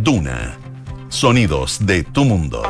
Duna. Sonidos de tu mundo.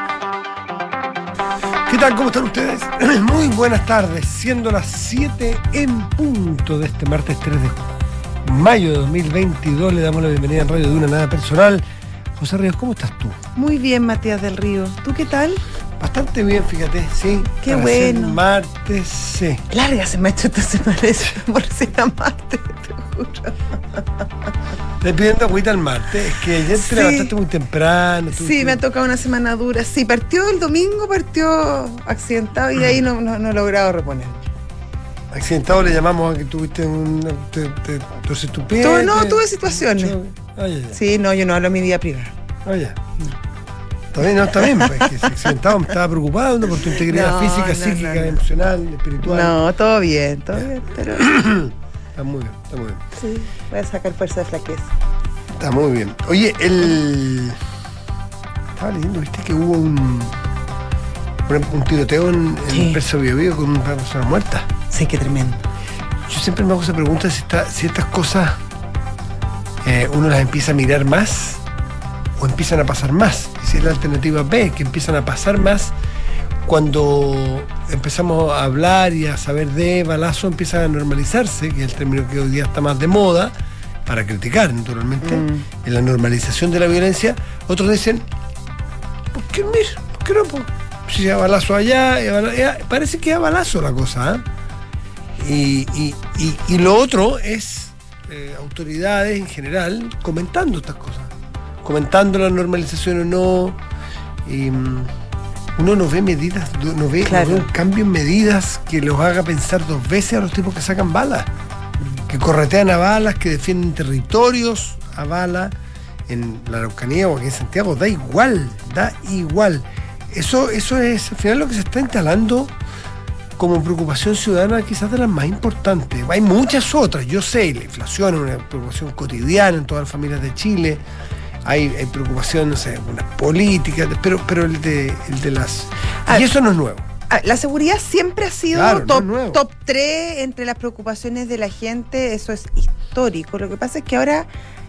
¿Qué tal? ¿Cómo están ustedes? Muy buenas tardes, siendo las 7 en punto de este martes 3 de mayo de 2022. Le damos la bienvenida en Radio Duna, nada personal. José Ríos, ¿cómo estás tú? Muy bien, Matías del Río. ¿Tú qué tal? Bastante bien, fíjate, sí. Qué para bueno. ser martes, sí. Larga se me ha hecho esta semana por si era martes, te juro. Estoy pidiendo agüita el martes, es que ayer te levantaste muy temprano. Sí, me ha tocado una semana dura. Sí, partió el domingo, partió accidentado y de ahí no he logrado reponer. Accidentado le llamamos a que tuviste te torces tu pie. Tuve situaciones. Sí, no, yo no hablo de mi vida privada. Oye. Está bien, pues, que accidentado me estaba preocupado por tu integridad física, psíquica, emocional, espiritual. No, todo bien, pero... Está muy bien. Sí, voy a sacar fuerza de flaqueza. Está muy bien. Oye, estaba leyendo, ¿viste? Que hubo un tiroteo en el Preso Bío Bío con una persona muerta. Sí, qué tremendo. Yo siempre me hago esa pregunta si estas cosas uno las empieza a mirar más o empiezan a pasar más. Y si es la alternativa B, que empiezan a pasar más cuando empezamos a hablar y a saber de balazo, empieza a normalizarse, que es el término que hoy día está más de moda, para criticar, naturalmente, en la normalización de la violencia. Otros dicen, ¿por qué no? Si hay balazo allá, parece que hay balazo la cosa, ¿eh? Y lo otro es autoridades en general comentando estas cosas, comentando la normalización o no. Uno no ve medidas, no ve un cambio en medidas que los haga pensar dos veces a los tipos que sacan balas, que corretean a balas, que defienden territorios a balas en la Araucanía o aquí en Santiago. Da igual. Eso es al final lo que se está instalando como preocupación ciudadana, quizás de las más importantes. Hay muchas otras, yo sé, la inflación es una preocupación cotidiana en todas las familias de Chile. Hay preocupación, no sé, unas políticas, pero el de las... Y eso no es nuevo. La seguridad siempre ha sido top 3 entre las preocupaciones de la gente, eso es histórico. Lo que pasa es que ahora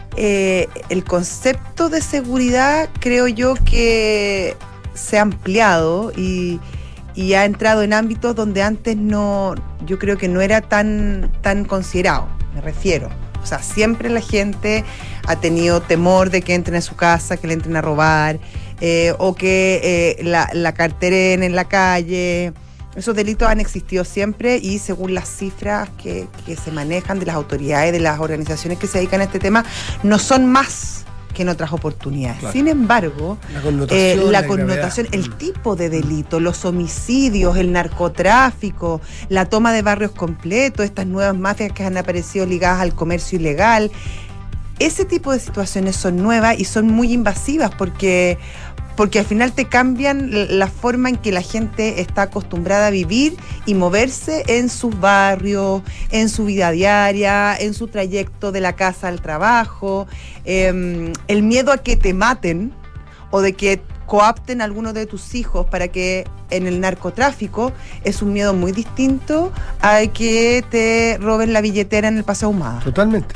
el concepto de seguridad creo yo que se ha ampliado y ha entrado en ámbitos donde antes yo creo que no era tan considerado, me refiero. O sea, siempre la gente ha tenido temor de que entren a su casa, que le entren a robar, o que la carteren en la calle. Esos delitos han existido siempre y según las cifras que se manejan de las autoridades, de las organizaciones que se dedican a este tema, no son más que en otras oportunidades. Claro. Sin embargo, la connotación, el tipo de delito, los homicidios, el narcotráfico, la toma de barrios completos, estas nuevas mafias que han aparecido ligadas al comercio ilegal, ese tipo de situaciones son nuevas y son muy invasivas porque al final te cambian la forma en que la gente está acostumbrada a vivir y moverse en sus barrios, en su vida diaria, en su trayecto de la casa al trabajo. El miedo a que te maten o de que coapten a alguno de tus hijos para que en el narcotráfico es un miedo muy distinto a que te roben la billetera en el Paseo Ahumada. Totalmente.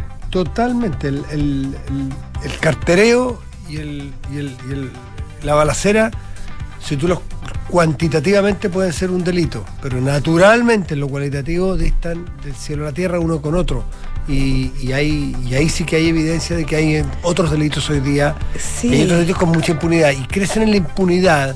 El cartereo y la balacera, si tú los cuantitativamente pueden ser un delito, pero naturalmente en lo cualitativo distan del cielo a la tierra uno con otro. Y ahí sí que hay evidencia de que hay otros delitos hoy día, hay otros delitos con mucha impunidad, y crecen en la impunidad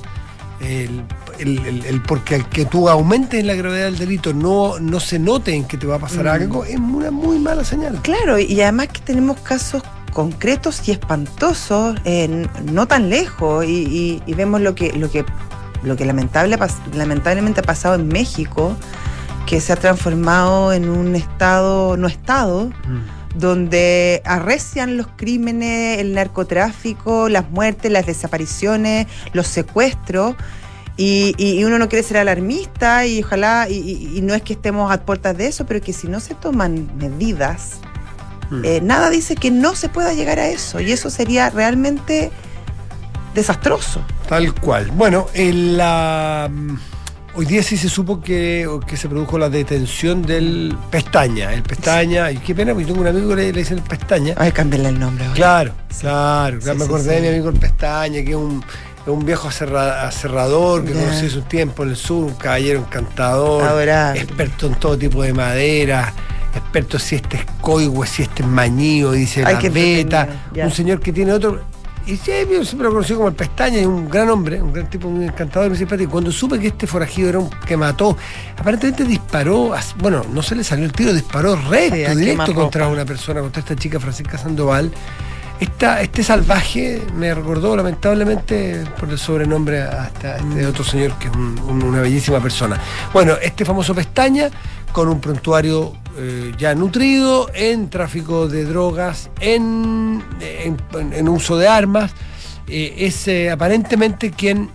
porque al que tú aumentes la gravedad del delito no se note en que te va a pasar algo, es una muy mala señal. Claro, y además que tenemos casos concretos y espantosos no tan lejos y vemos lo que lamentablemente ha pasado en México, que se ha transformado en un estado donde arrecian los crímenes, el narcotráfico, las muertes, las desapariciones, los secuestros. Y uno no quiere ser alarmista y ojalá, y no es que estemos a puertas de eso, pero que si no se toman medidas, nada dice que no se pueda llegar a eso, y eso sería realmente desastroso. Tal cual. Bueno, Hoy día sí se supo que se produjo la detención del Pestaña. El Pestaña, y qué pena, porque tengo un amigo que le dicen el Pestaña. Ay, cámbiale el nombre. Claro. Me acordé de mi amigo el Pestaña, que es un viejo aserrador que conocí hace un tiempo en el sur, un caballero encantador, adorable, experto en todo tipo de madera, experto si este es coigüe, si este es mañío, dice la beta, un señor que tiene otro. Y sí, yo siempre lo conocí como el Pestaña, y un gran hombre, un gran tipo, muy encantador, muy simpático. Cuando supe que este forajido era un que mató, aparentemente disparó, bueno, no se le salió el tiro, disparó recto, directo contra una persona, contra esta chica Francisca Sandoval. Este salvaje me recordó lamentablemente por el sobrenombre a este otro señor que es una bellísima persona. Bueno, este famoso Pestaña, con un prontuario ya nutrido en tráfico de drogas, en uso de armas, es aparentemente quien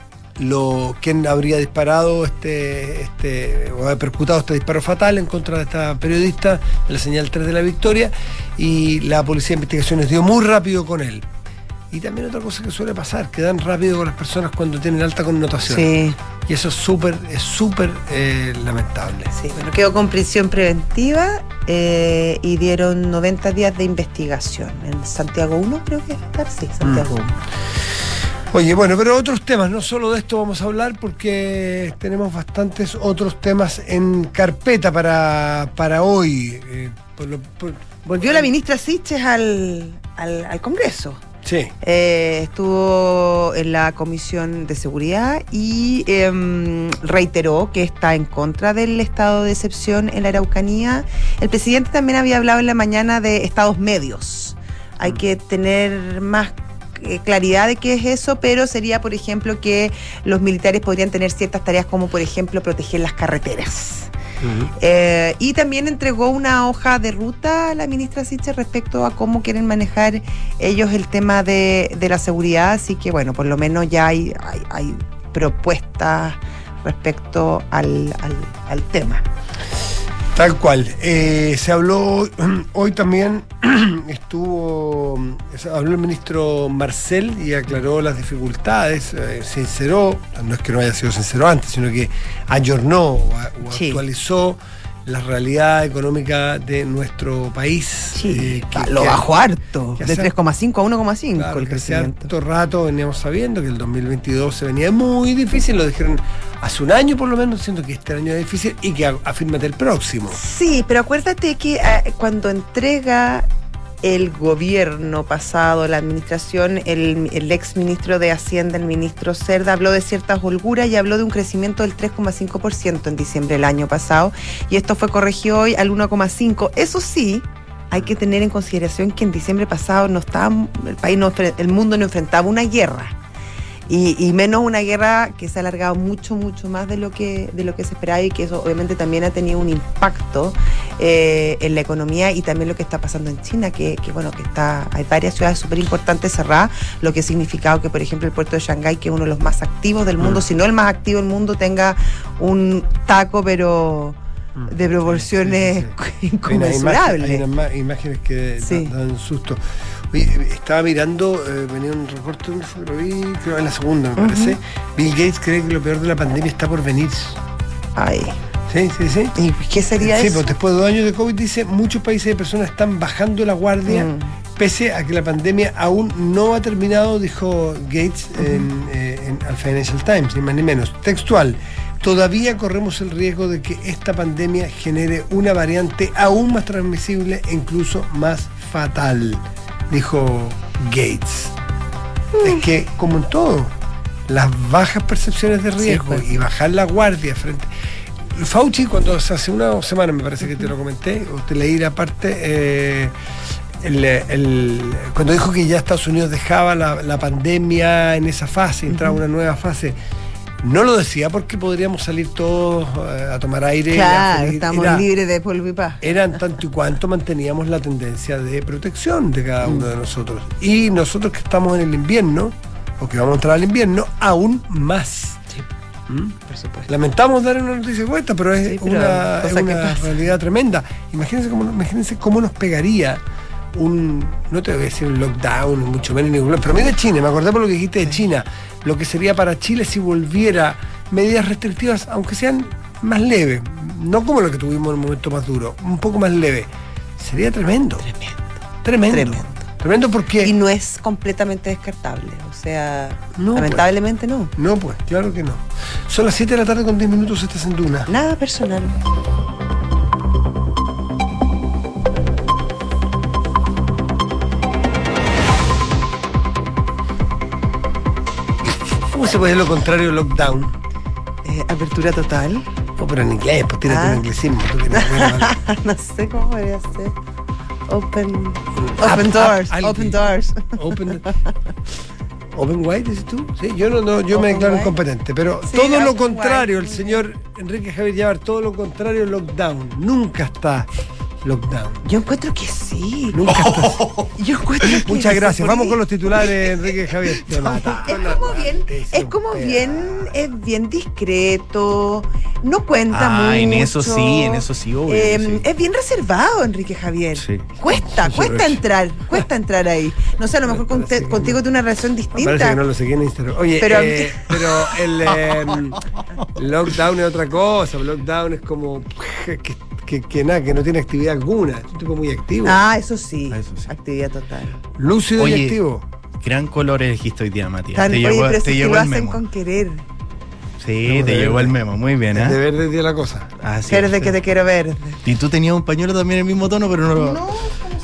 habría disparado o ha percutado este disparo fatal en contra de esta periodista de la Señal 3 de La Victoria, y la Policía de Investigaciones dio muy rápido con él. Y también otra cosa que suele pasar, que dan rápido con las personas cuando tienen alta connotación. Sí. Y eso es súper lamentable. Sí, bueno, quedó con prisión preventiva y dieron 90 días de investigación. En Santiago 1 creo que estar, sí, Santiago 1. Oye, bueno, pero otros temas, no solo de esto vamos a hablar, porque tenemos bastantes otros temas en carpeta para hoy. Volvió la ministra Siches al Congreso. Sí. Estuvo en la Comisión de Seguridad y reiteró que está en contra del estado de excepción en la Araucanía. El presidente también había hablado en la mañana de estados medios. Hay que tener más claridad de qué es eso, pero sería, por ejemplo, que los militares podrían tener ciertas tareas como, por ejemplo, proteger las carreteras. Y también entregó una hoja de ruta a la ministra Siches respecto a cómo quieren manejar ellos el tema de la seguridad, así que bueno, por lo menos ya hay propuestas respecto al tema. Tal cual. Se habló hoy también, habló el ministro Marcel y aclaró las dificultades, sinceró, no es que no haya sido sincero antes, sino que ayornó o actualizó la realidad económica de nuestro país. Sí, lo bajó harto, de 3,5 a 1,5 claro, el crecimiento. Hace harto rato veníamos sabiendo que el 2022 se venía muy difícil, lo dijeron hace un año por lo menos, siento que este año es difícil y que afírmate el próximo. Sí, pero acuérdate que cuando entrega el gobierno pasado, la administración, el ex ministro de Hacienda, el ministro Cerda, habló de ciertas holguras y habló de un crecimiento del 3,5% en diciembre del año pasado, y esto fue corregido hoy al 1,5%. Eso sí, hay que tener en consideración que en diciembre pasado el mundo no enfrentaba una guerra. Y menos una guerra que se ha alargado mucho más de lo que se esperaba, y que eso obviamente también ha tenido un impacto en la economía, y también lo que está pasando en China, que hay varias ciudades súper importantes cerradas, lo que ha significado que, por ejemplo, el puerto de Shanghái, que es uno de los más activos del mundo, si no el más activo del mundo, tenga un taco, pero de proporciones inconmensurables. Hay unas imágenes que dan susto. Estaba mirando, venía un recorte, lo vi, creo en la segunda, me parece. Bill Gates cree que lo peor de la pandemia está por venir. Ay. Sí. ¿Y qué sería eso? Sí, pues después de 2 años de COVID, dice, muchos países y personas están bajando la guardia, pese a que la pandemia aún no ha terminado, dijo Gates al Financial Times, ni más ni menos. Textual: todavía corremos el riesgo de que esta pandemia genere una variante aún más transmisible e incluso más fatal, dijo Gates. Es que, como en todo, las bajas percepciones de riesgo y bajar la guardia frente... Fauci, cuando hace una semana, me parece que te lo comenté, o te leí la parte, cuando dijo que ya Estados Unidos dejaba la pandemia en esa fase, entraba una nueva fase, no lo decía porque podríamos salir todos a tomar aire. Claro, estamos libres de polvo y paz. Eran tanto y cuanto manteníamos la tendencia de protección de cada uno de nosotros. Y nosotros que estamos en el invierno, o que vamos a entrar al invierno, aún más. Por supuesto. Lamentamos dar una noticia como esta, pero es una realidad tremenda. Imagínense cómo nos pegaría no te voy a decir un lockdown, mucho menos ningún, pero mira China, me acordé por lo que dijiste de China, lo que sería para Chile si volviera medidas restrictivas, aunque sean más leves, no como lo que tuvimos en el momento más duro, un poco más leve, sería tremendo. Tremendo porque... Y no es completamente descartable, o sea, no, lamentablemente pues. No. No, pues, claro que no. Son las 7 de la tarde con 10 minutos, estás en Duna. Nada personal. ¿Cómo se puede decir lo contrario de lockdown? Apertura total. No, pero en inglés, pues tírate un inglesismo. No sé cómo podría ser. Open doors. Open wide, dices tú. Sí, yo me declaro incompetente, pero sí, todo lo contrario, el señor Enrique Javier Llávar, todo lo contrario, lockdown. Nunca está lockdown. Yo encuentro que sí. Nunca está. Yo encuentro que Muchas gracias. Vamos con los titulares, Enrique Javier. Es bien discreto. No cuenta mucho. En eso sí, obvio. Sí. Es bien reservado, Enrique Javier. Sí. Cuesta entrar ahí. No sé, a lo mejor contigo tiene una relación distinta. Parece que no lo seguí en Instagram. Oye, pero el lockdown es otra cosa. Lockdown es como que nada, que no tiene actividad alguna. Es un tipo muy activo. Eso sí. Actividad total. Lúcido y activo. Gran color elegiste hoy día, Matías. Te llegó el memo. Con querer. Sí, te llegó el memo, muy bien, De verde día la cosa. Verde que te quiero ver. Y tú tenías un pañuelo también en el mismo tono, pero no lo... No,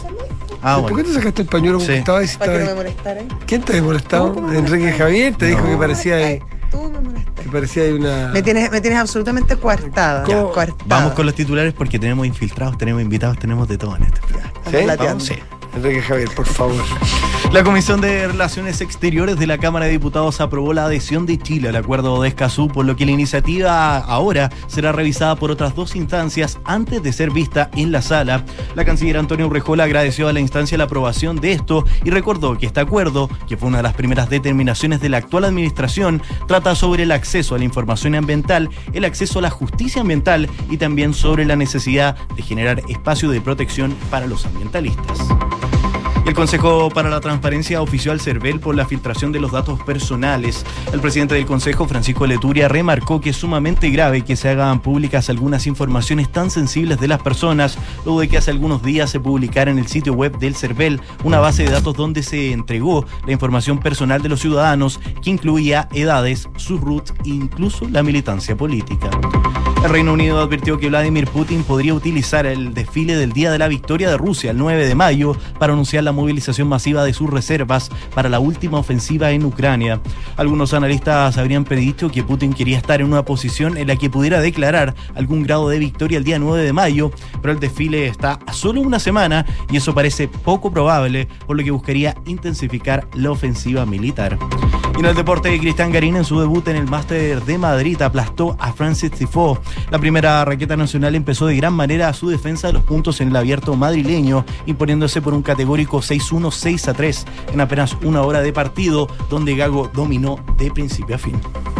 ¿Por qué te sacaste el pañuelo como estaba ahí? Para que no me molestara. ¿Quién te había molestado? Enrique Javier te dijo que parecía ahí. Tú me molestaste. Que parecía ahí una... Me tienes absolutamente coartada. Vamos con los titulares porque tenemos infiltrados, tenemos invitados, tenemos de todo en este. ¿Sí? Enrique Javier, por favor. La Comisión de Relaciones Exteriores de la Cámara de Diputados aprobó la adhesión de Chile al Acuerdo de Escazú, por lo que la iniciativa ahora será revisada por otras 2 instancias antes de ser vista en la sala. La canciller Antonio Urrejola agradeció a la instancia la aprobación de esto y recordó que este acuerdo, que fue una de las primeras determinaciones de la actual administración, trata sobre el acceso a la información ambiental, el acceso a la justicia ambiental y también sobre la necesidad de generar espacio de protección para los ambientalistas. El Consejo para la Transparencia ofició al CERVEL por la filtración de los datos personales. El presidente del Consejo, Francisco Leturia, remarcó que es sumamente grave que se hagan públicas algunas informaciones tan sensibles de las personas, luego de que hace algunos días se publicara en el sitio web del CERVEL una base de datos donde se entregó la información personal de los ciudadanos, que incluía edades, sus RUT e incluso la militancia política. El Reino Unido advirtió que Vladimir Putin podría utilizar el desfile del Día de la Victoria de Rusia el 9 de mayo para anunciar la movilización masiva de sus reservas para la última ofensiva en Ucrania. Algunos analistas habrían predicho que Putin quería estar en una posición en la que pudiera declarar algún grado de victoria el día 9 de mayo, pero el desfile está a solo una semana y eso parece poco probable, por lo que buscaría intensificar la ofensiva militar. Y en el deporte, Cristian Garín en su debut en el Máster de Madrid aplastó a Frances Tiafoe. La primera raqueta nacional empezó de gran manera a su defensa de los puntos en el abierto madrileño, imponiéndose por un categórico 6-1, 6-3 en apenas una hora de partido, donde Gago dominó de principio a fin.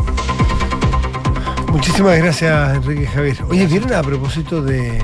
Muchísimas gracias, Enrique Javier. Oye, ¿vieron a propósito de...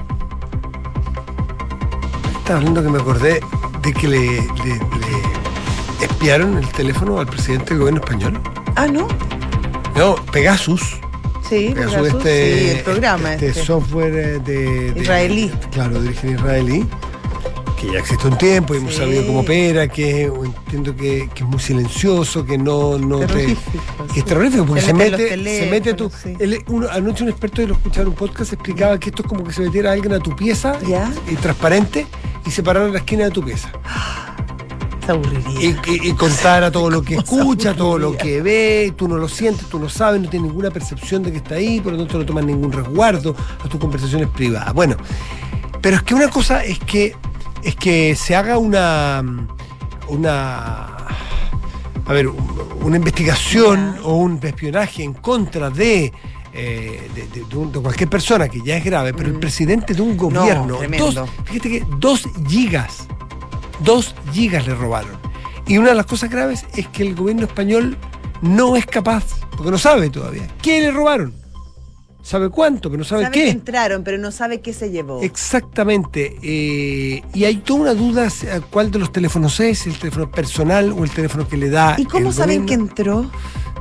Estaba hablando que me acordé de que le espiaron el teléfono al presidente del gobierno español? ¿No? No, Pegasus. Sí, Pegasus, el programa software de israelí. Claro, de origen israelí, que ya existe un tiempo y hemos sabido cómo opera, que entiendo que es muy silencioso, que no que es terrorífico, porque se mete a tu... Sí. Anoche un experto de lo escuchaba en un podcast explicaba que esto es como que se metiera alguien a tu pieza y transparente y se parara en la esquina de tu pieza. Y contara todo lo que escucha, todo lo que ve, tú no lo sientes, tú no sabes, no tienes ninguna percepción de que está ahí, por lo tanto no tomas ningún resguardo a tus conversaciones privadas. Bueno, pero es que una cosa es que se haga una investigación o un espionaje en contra de cualquier persona, que ya es grave, pero el presidente de un gobierno, fíjate que 2 gigas le robaron. Y una de las cosas graves es que el gobierno español no es capaz, porque no sabe todavía, ¿qué le robaron? Sabe cuánto, pero no sabe qué. Que entraron, pero no sabe qué se llevó. Exactamente. Y hay toda una duda cuál de los teléfonos es, el teléfono personal o el teléfono que le da. ¿Y cómo saben que entró?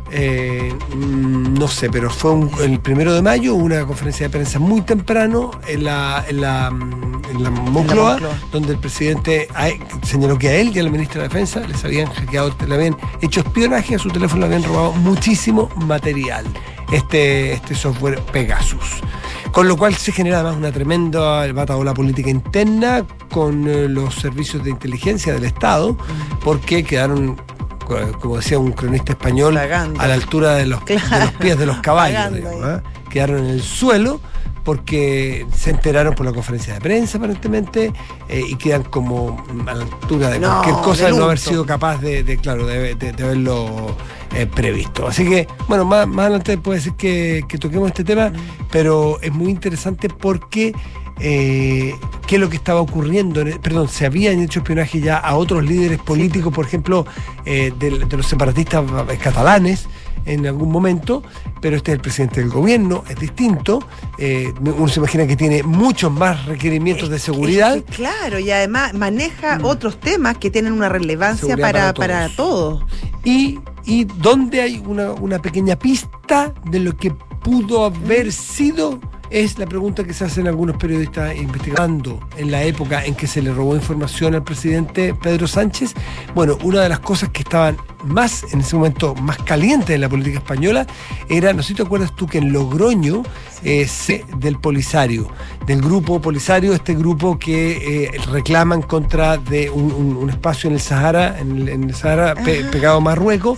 No sé, pero fue el 1 de mayo, una conferencia de prensa muy temprano en la Moncloa, donde el presidente señaló que a él y a la ministra de Defensa les habían hackeado, le habían hecho espionaje a su teléfono, le habían robado muchísimo material, este software Pegasus. Con lo cual se genera además una tremenda batahola política interna con los servicios de inteligencia del Estado, porque quedaron, como decía un cronista español, Pagando. A la altura de los pies de los caballos, digamos, quedaron en el suelo porque se enteraron por la conferencia de prensa aparentemente, y quedan como a la altura de cualquier cosa de no haber sido capaz de haberlo previsto. Así que, bueno, más adelante puede ser que toquemos este tema, pero es muy interesante porque qué es lo que estaba ocurriendo. Se habían hecho espionaje ya a otros líderes políticos, por ejemplo, de los separatistas catalanes en algún momento, pero este es el presidente del gobierno, es distinto. Uno se imagina que tiene muchos más requerimientos de seguridad. Claro, y además maneja otros temas que tienen una relevancia para todos. Y donde hay una pequeña pista de lo que pudo haber sido, es la pregunta que se hacen algunos periodistas investigando en la época en que se le robó información al presidente Pedro Sánchez. Bueno, una de las cosas que estaban más, en ese momento, más calientes en la política española era, no sé si te acuerdas tú, que en Logroño, del Polisario, del grupo Polisario, este grupo que reclaman contra de un espacio en el Sahara, en el Sahara pegado a Marruecos,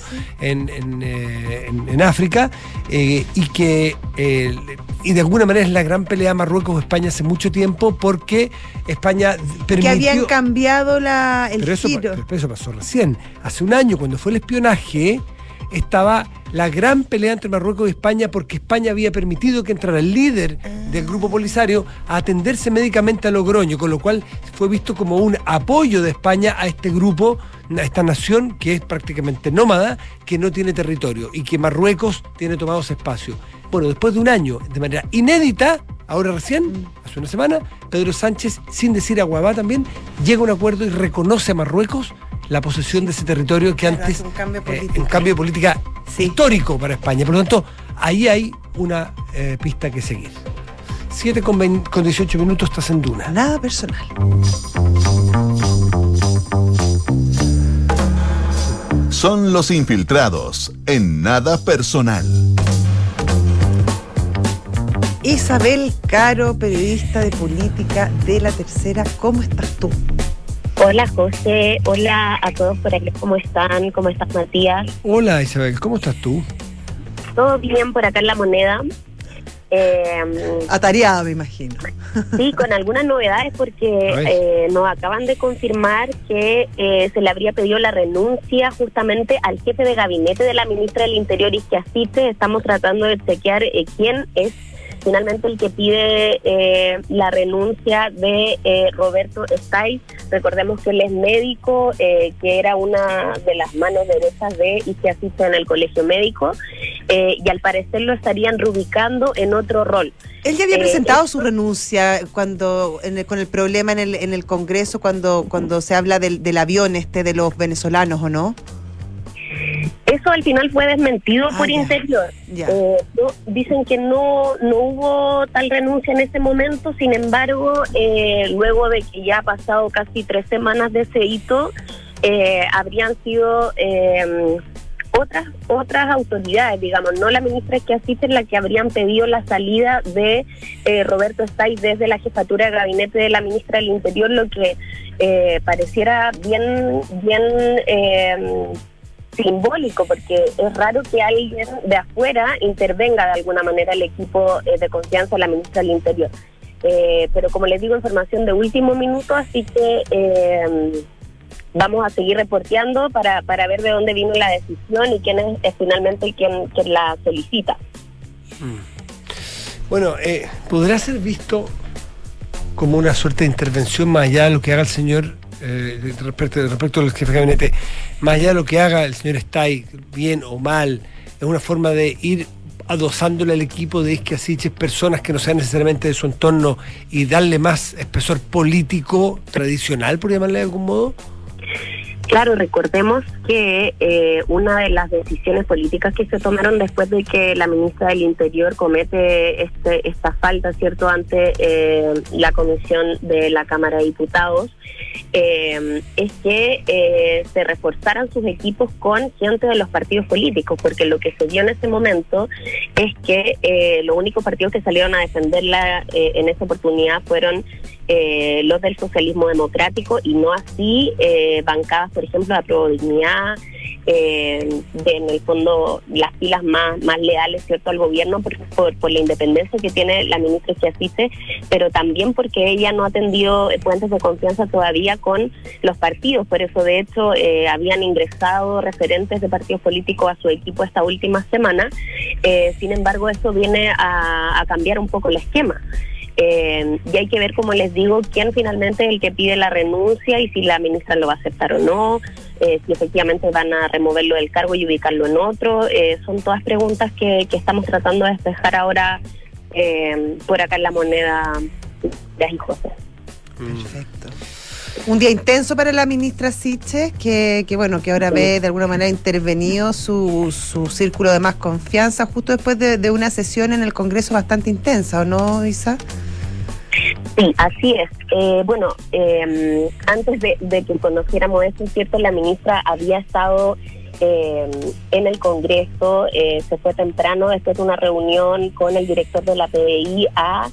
en África, y de alguna manera es la gran pelea Marruecos-España hace mucho tiempo, porque España permitió... Que habían cambiado el giro. Pero eso pasó recién. Hace un año, cuando fue el espionaje, estaba la gran pelea entre Marruecos y España, porque España había permitido que entrara el líder del grupo Polisario a atenderse médicamente a Logroño, con lo cual fue visto como un apoyo de España a este grupo, a esta nación que es prácticamente nómada, que no tiene territorio y que Marruecos tiene tomado ese espacio. Bueno, después de un año, de manera inédita, ahora recién, hace una semana, Pedro Sánchez, sin decir aguabá también, llega a un acuerdo y reconoce a Marruecos la posesión de ese territorio que antes un cambio de política histórico para España. Por lo tanto, ahí hay una pista que seguir. 7:18 estás en Duna. Nada personal. Son los infiltrados en Nada Personal. Isabel Caro, periodista de política de La Tercera, ¿cómo estás tú? Hola José, hola a todos por aquí, ¿cómo están? ¿Cómo estás, Matías? Hola Isabel, ¿cómo estás tú? Todo bien por acá en La Moneda. Atareada, me imagino. Sí, con algunas novedades, porque nos acaban de confirmar que se le habría pedido la renuncia justamente al jefe de gabinete de la ministra del Interior, Isquia Siche. Estamos tratando de chequear quién es finalmente el que pide la renuncia de Roberto Estáiz. Recordemos que él es médico, que era una de las manos derechas de Isquia Siche en el colegio médico, y al parecer lo estarían reubicando en otro rol. Él ya había presentado su renuncia con el problema en el Congreso, cuando se habla del avión de los venezolanos, ¿o no? Eso al final fue desmentido por Interior. Dicen que no hubo tal renuncia en ese momento. Sin embargo, luego de que ya ha pasado casi 3 semanas de ese hito, habrían sido otras autoridades, digamos, no la ministra que asiste, la que habrían pedido la salida de Roberto Estáiz desde la jefatura de gabinete de la ministra del Interior, lo que pareciera bien simbólico, porque es raro que alguien de afuera intervenga de alguna manera el equipo de confianza de la ministra del Interior. Pero como les digo, información de último minuto, así que vamos a seguir reporteando para ver de dónde vino la decisión y quién es finalmente quien la solicita. Bueno, ¿podrá ser visto como una suerte de intervención más allá de lo que haga el señor respecto al jefe de gabinete, más allá de lo que haga el señor Estáiz, bien o mal, es una forma de ir adosándole al equipo de Isquia Siche personas que no sean necesariamente de su entorno y darle más espesor político tradicional, por llamarle de algún modo? Claro, recordemos que una de las decisiones políticas que se tomaron después de que la ministra del Interior comete esta falta, ¿cierto?, ante la comisión de la Cámara de Diputados, es que se reforzaran sus equipos con gente de los partidos políticos, porque lo que se dio en ese momento es que los únicos partidos que salieron a defenderla en esa oportunidad fueron los del socialismo democrático, y no así bancadas, por ejemplo, de Aprobodignidad, en el fondo las filas más leales, ¿cierto?, al gobierno por la independencia que tiene la ministra Chiasise, pero también porque ella no ha tendido puentes de confianza todavía con los partidos. Por eso, de hecho, habían ingresado referentes de partidos políticos a su equipo esta última semana. Sin embargo, eso viene a cambiar un poco el esquema. Y hay que ver, como les digo, quién finalmente es el que pide la renuncia y si la ministra lo va a aceptar o no, si efectivamente van a removerlo del cargo y ubicarlo en otro. Son todas preguntas que estamos tratando de despejar ahora por acá en La Moneda de José. Perfecto. Un día intenso para la ministra Siches, que ahora ve de alguna manera intervenido su círculo de más confianza justo después de una sesión en el Congreso bastante intensa, ¿o no, Isa? Sí, así es. Antes de que conociéramos esto, ¿cierto?, la ministra había estado en el Congreso, se fue temprano después de una reunión con el director de la PDI a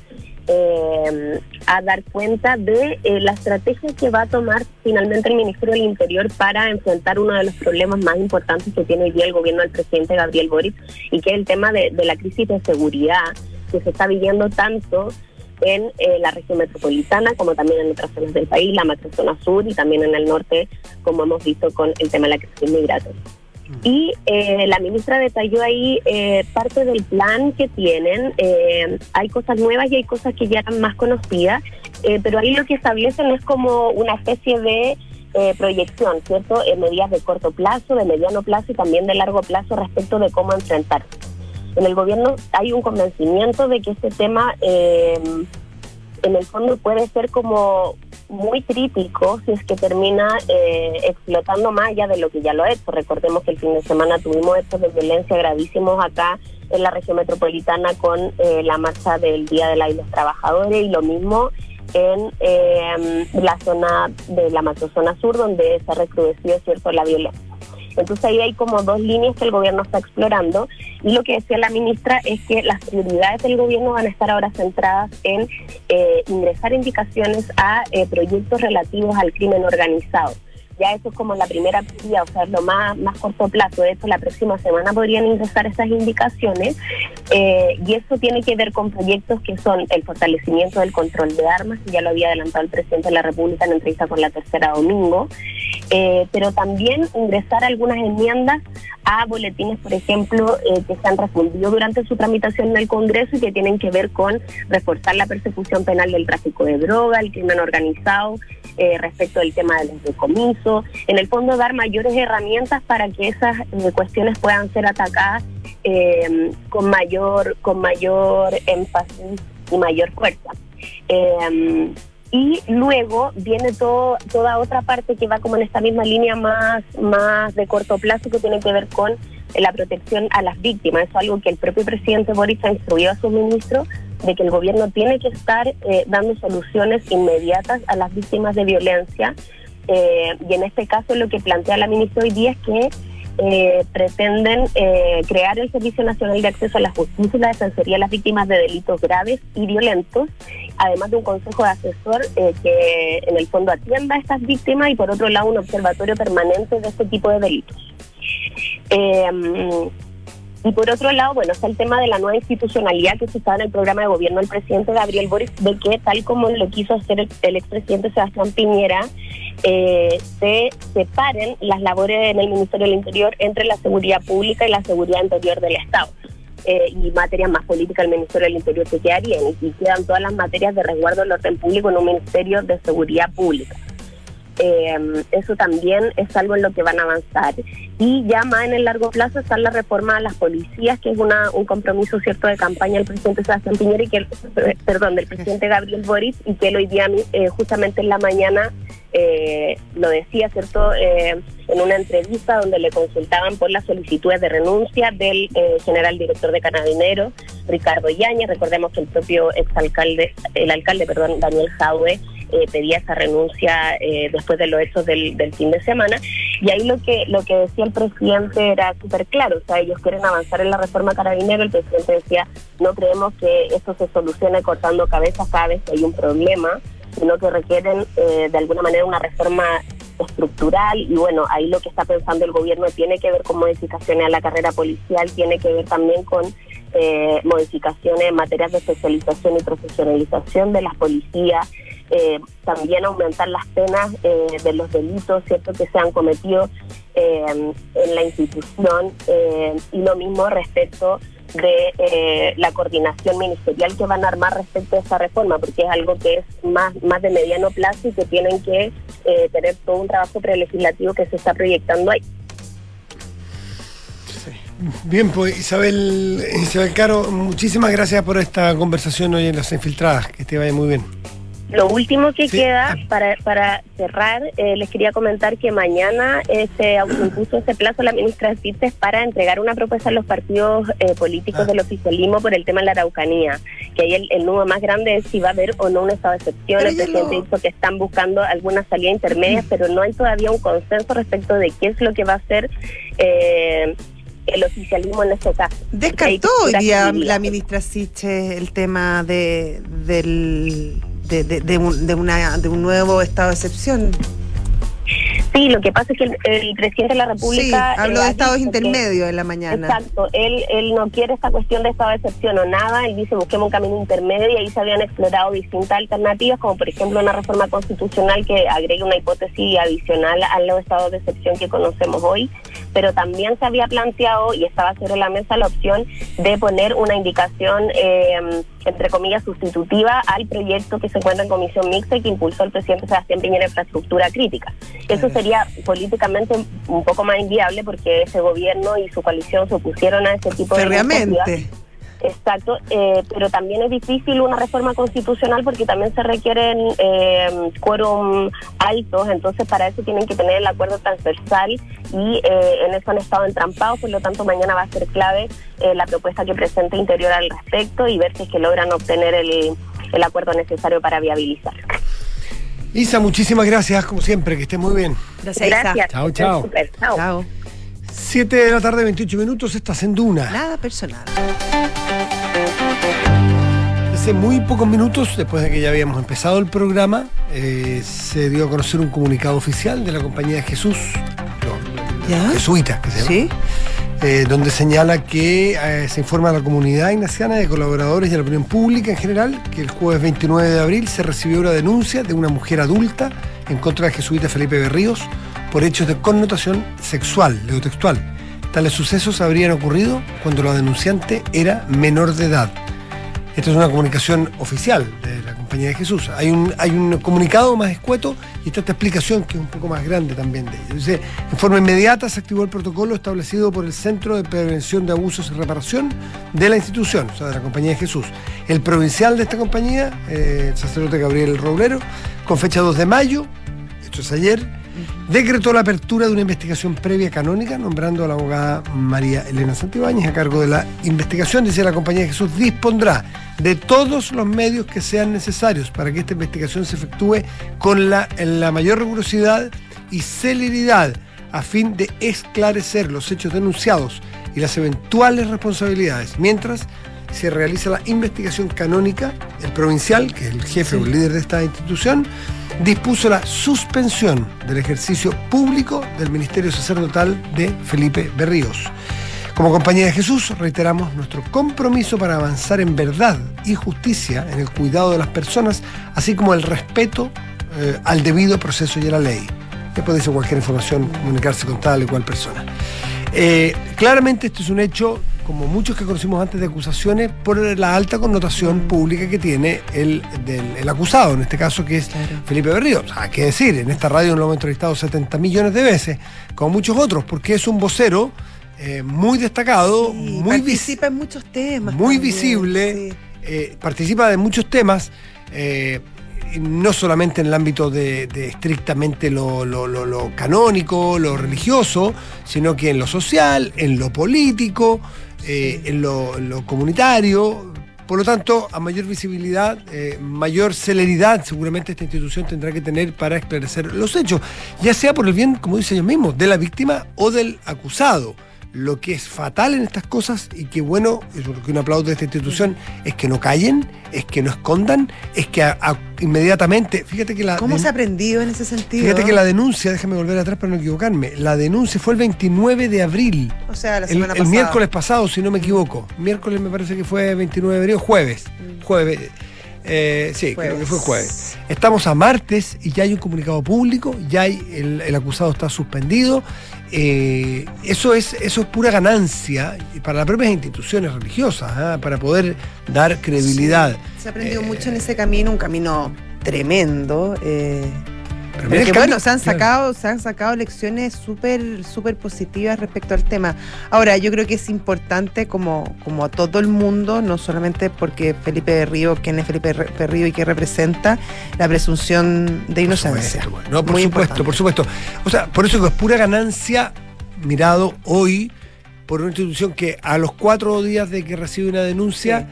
dar cuenta de la estrategia que va a tomar finalmente el Ministerio del Interior para enfrentar uno de los problemas más importantes que tiene hoy día el gobierno del presidente Gabriel Boric, y que es el tema de la crisis de seguridad que se está viviendo tanto en la región metropolitana como también en otras zonas del país, la macrozona sur y también en el norte, como hemos visto con el tema de la crisis migratoria. Y la ministra detalló ahí parte del plan que tienen. Hay cosas nuevas y hay cosas que ya eran más conocidas, pero ahí lo que establecen es como una especie de proyección, ¿cierto? Medidas de corto plazo, de mediano plazo y también de largo plazo respecto de cómo enfrentar. En el gobierno hay un convencimiento de que este tema en el fondo puede ser como muy crítico si es que termina explotando más allá de lo que ya lo ha hecho. Recordemos que el fin de semana tuvimos hechos de violencia gravísimos acá en la región metropolitana con la marcha del Día de los Trabajadores, y lo mismo en la zona de la macrozona sur, donde se ha recrudecido, ¿cierto?, la violencia. Entonces ahí hay como dos líneas que el gobierno está explorando, y lo que decía la ministra es que las prioridades del gobierno van a estar ahora centradas en ingresar indicaciones a proyectos relativos al crimen organizado. Ya eso es como la primera prioridad, o sea, lo más corto plazo. De hecho, la próxima semana podrían ingresar esas indicaciones, y eso tiene que ver con proyectos que son el fortalecimiento del control de armas, que ya lo había adelantado el presidente de la República en entrevista con La Tercera domingo, pero también ingresar algunas enmiendas a boletines, por ejemplo, que se han refundido durante su tramitación en el Congreso y que tienen que ver con reforzar la persecución penal del tráfico de droga, el crimen organizado, respecto del tema de los decomisos. En el fondo, dar mayores herramientas para que esas cuestiones puedan ser atacadas con mayor énfasis y mayor fuerza. Y luego viene toda otra parte que va como en esta misma línea más de corto plazo, que tiene que ver con la protección a las víctimas. Es algo que el propio presidente Boric ha instruido a sus ministros, de que el gobierno tiene que estar dando soluciones inmediatas a las víctimas de violencia. Y en este caso lo que plantea la ministra hoy día es que pretenden crear el Servicio Nacional de Acceso a la Justicia y la Defensoría de las Víctimas de Delitos Graves y Violentos, además de un consejo de asesor que en el fondo atienda a estas víctimas, y por otro lado un observatorio permanente de este tipo de delitos. Y por otro lado, está el tema de la nueva institucionalidad que se está en el programa de gobierno del presidente Gabriel Boric, de que, tal como lo quiso hacer el expresidente Sebastián Piñera, se separen las labores en el Ministerio del Interior entre la seguridad pública y la seguridad interior del Estado. Y materias más políticas del Ministerio del Interior se quedarían, y quedan todas las materias de resguardo del orden público en un Ministerio de Seguridad Pública. Eso también es algo en lo que van a avanzar. Y ya más en el largo plazo está la reforma a las policías, que es un compromiso, ¿cierto?, de campaña del presidente Sebastián Piñera del presidente Gabriel Boric, y que él hoy día justamente en la mañana lo decía, ¿cierto?, en una entrevista donde le consultaban por las solicitudes de renuncia del general director de Carabineros, Ricardo Yáñez. Recordemos que el propio alcalde, Daniel Jadwe, pedía esa renuncia después de los hechos del fin de semana. Y ahí lo que decía el presidente era súper claro, o sea, ellos quieren avanzar en la reforma Carabinero. El presidente decía, no creemos que esto se solucione cortando cabezas cada vez que hay un problema, sino que requieren de alguna manera una reforma estructural. Y bueno, ahí lo que está pensando el gobierno tiene que ver con modificaciones a la carrera policial, tiene que ver también con modificaciones en materias de especialización y profesionalización de las policías, también aumentar las penas de los delitos, ¿cierto?, que se han cometido en la institución, y lo mismo respecto de la coordinación ministerial que van a armar respecto a esa reforma, porque es algo que es más de mediano plazo y que tienen que tener todo un trabajo prelegislativo que se está proyectando ahí. Bien, pues Isabel Caro, muchísimas gracias por esta conversación hoy en Las Infiltradas, que te vaya muy bien. Lo último que queda para cerrar, les quería comentar que mañana se autoimpuso ese plazo la ministra Sites para entregar una propuesta a los partidos políticos del oficialismo por el tema de la Araucanía, que ahí el nudo más grande es si va a haber o no un estado de excepción. El presidente dijo que están buscando alguna salida intermedia, pero no hay todavía un consenso respecto de qué es lo que va a hacer el oficialismo en este caso. Descartó hoy día la ministra Siches el tema de un nuevo estado de excepción. Sí, lo que pasa es que el presidente de la República... Sí, habló de estados intermedios en la mañana. Exacto, él no quiere esta cuestión de estado de excepción o nada. Él dice busquemos un camino intermedio, y ahí se habían explorado distintas alternativas, como por ejemplo una reforma constitucional que agregue una hipótesis adicional a los estados de excepción que conocemos hoy, pero también se había planteado y estaba sobre la mesa la opción de poner una indicación entre comillas sustitutiva al proyecto que se encuentra en comisión mixta y que impulsó el presidente Sebastián Piñera, infraestructura crítica. Eso sería políticamente un poco más inviable, porque ese gobierno y su coalición se opusieron a ese tipo de iniciativas. Exacto, pero también es difícil una reforma constitucional porque también se requieren quórum altos, entonces para eso tienen que tener el acuerdo transversal, y en eso han estado entrampados. Por lo tanto, mañana va a ser clave la propuesta que presente Interior al respecto y ver si es que logran obtener el acuerdo necesario para viabilizar. Isa, muchísimas gracias, como siempre, que estés muy bien. Gracias, Isa. Chao, chao. Chao. 7 de la tarde, 28 minutos, estás en Duna. Nada personal. Hace muy pocos minutos, después de que ya habíamos empezado el programa, se dio a conocer un comunicado oficial de la Compañía de Jesús, jesuitas, que se llama, ¿sí? Donde señala que se informa a la comunidad ignaciana de colaboradores y a la opinión pública en general que el jueves 29 de abril se recibió una denuncia de una mujer adulta en contra del jesuita Felipe Berríos por hechos de connotación sexual, leo textual. Tales sucesos habrían ocurrido cuando la denunciante era menor de edad. Esto es una comunicación oficial de la Compañía de Jesús. Hay un comunicado más escueto y está esta explicación que es un poco más grande también de ello. Dice, en forma inmediata se activó el protocolo establecido por el Centro de Prevención de Abusos y Reparación de la institución, o sea, de la Compañía de Jesús. El provincial de esta compañía, el sacerdote Gabriel Roblero, con fecha 2 de mayo, esto es ayer, decretó la apertura de una investigación previa canónica, nombrando a la abogada María Elena Santibáñez a cargo de la investigación. Dice, la Compañía de Jesús dispondrá de todos los medios que sean necesarios para que esta investigación se efectúe con la mayor rigurosidad y celeridad, a fin de esclarecer los hechos denunciados y las eventuales responsabilidades. Mientras se realiza la investigación canónica, el provincial, que es el jefe o líder de esta institución, dispuso la suspensión del ejercicio público del ministerio sacerdotal de Felipe Berríos. Como Compañía de Jesús, reiteramos nuestro compromiso para avanzar en verdad y justicia en el cuidado de las personas, así como el respeto al debido proceso y a la ley. Después dice cualquier información, comunicarse con tal y cual persona. Claramente esto es un hecho, como muchos que conocimos antes, de acusaciones por la alta connotación pública que tiene el acusado, en este caso, que es Felipe Berríos. Hay que decir, en esta radio lo hemos entrevistado 70 millones de veces, como muchos otros, porque es un vocero muy destacado, participa en muchos temas, muy también, visible, participa de muchos temas, no solamente en el ámbito de estrictamente lo canónico, lo religioso, sino que en lo social, en lo político, en lo comunitario. Por lo tanto, a mayor visibilidad, mayor celeridad seguramente esta institución tendrá que tener para esclarecer los hechos, ya sea por el bien, como dicen ellos mismos, de la víctima o del acusado. Lo que es fatal en estas cosas, y que bueno, es lo que un aplauso de esta institución, es que no callen, es que no escondan, es que inmediatamente, fíjate que ¿Cómo se ha aprendido en ese sentido? Fíjate que la denuncia, déjame volver atrás para no equivocarme, la denuncia fue el 29 de abril. O sea, la semana pasada. El miércoles pasado, si no me equivoco. Miércoles me parece que fue 29 de abril, jueves. Jueves. Sí, creo que fue jueves. Estamos a martes y ya hay un comunicado público, ya hay el acusado está suspendido. Eso es pura ganancia para las propias instituciones religiosas, para poder dar credibilidad. Sí, se ha aprendido mucho en ese camino, un camino tremendo. Pero que bueno, se han sacado lecciones súper positivas respecto al tema. Ahora, yo creo que es importante, como a todo el mundo, no solamente porque Felipe Berrío, quién es Felipe Berrío y qué representa, la presunción de inocencia. Por supuesto. O sea, por eso que es pura ganancia mirado hoy por una institución que a los 4 días de que recibe una denuncia,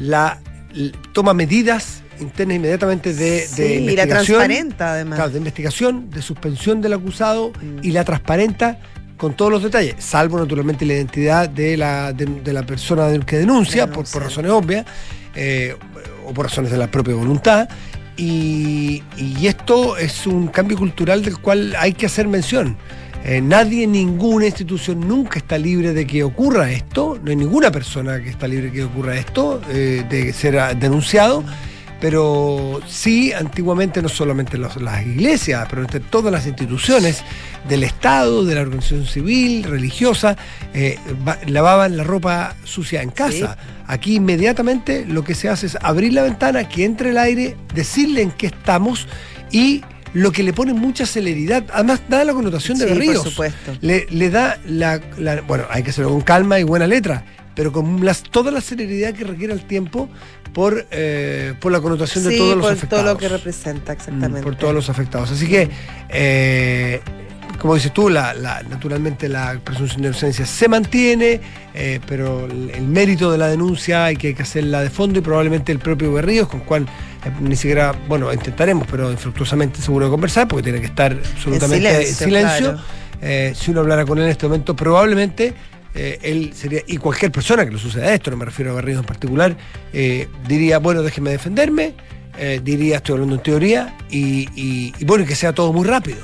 toma medidas internas inmediatamente de investigación. Y la transparenta, además. Claro, de investigación, de suspensión del acusado, y la transparenta con todos los detalles, salvo naturalmente la identidad de la persona que denuncia, por razones obvias, o por razones de la propia voluntad. Y esto es un cambio cultural del cual hay que hacer mención. Nadie, ninguna institución nunca está libre de que ocurra esto. No hay ninguna persona que está libre de que ocurra esto, de ser denunciado. Pero sí, antiguamente, no solamente las iglesias, pero entre todas las instituciones del Estado, de la organización civil, religiosa, lavaban la ropa sucia en casa. Sí. Aquí inmediatamente lo que se hace es abrir la ventana, que entre el aire, decirle en qué estamos, y lo que le pone mucha celeridad, además da la connotación de Berríos. Por supuesto. Le da bueno, hay que hacerlo con calma y buena letra, pero con toda la celeridad que requiere el tiempo por la connotación de todos los afectados. Por todo lo que representa, exactamente. Por todos los afectados. Así que, como dices tú, naturalmente la presunción de inocencia se mantiene, pero el mérito de la denuncia hay que hacerla de fondo, y probablemente el propio Berríos, con cual ni siquiera, bueno, intentaremos, pero infructuosamente seguro de conversar, porque tiene que estar absolutamente en silencio. Claro. Si uno hablara con él en este momento, probablemente él sería, y cualquier persona que le suceda esto, no me refiero a Berríos en particular, diría, bueno, déjeme defenderme, diría, estoy hablando en teoría, y bueno, que sea todo muy rápido.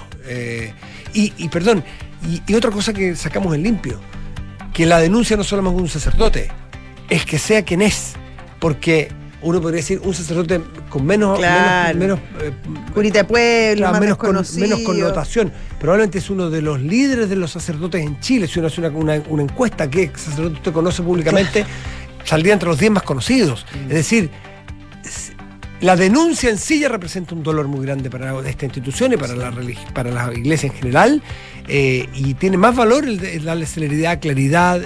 Perdón, otra cosa que sacamos en limpio, que la denuncia no solamente es un sacerdote, es que sea quien es, porque uno podría decir un sacerdote con menos curita de pueblo, menos connotación. Probablemente es uno de los líderes de los sacerdotes en Chile. Si uno hace una encuesta, ¿qué sacerdote usted conoce públicamente? Saldría entre los 10 más conocidos. Es decir, la denuncia en sí ya representa un dolor muy grande para esta institución y para la iglesia en general, y tiene más valor el darle celeridad, claridad,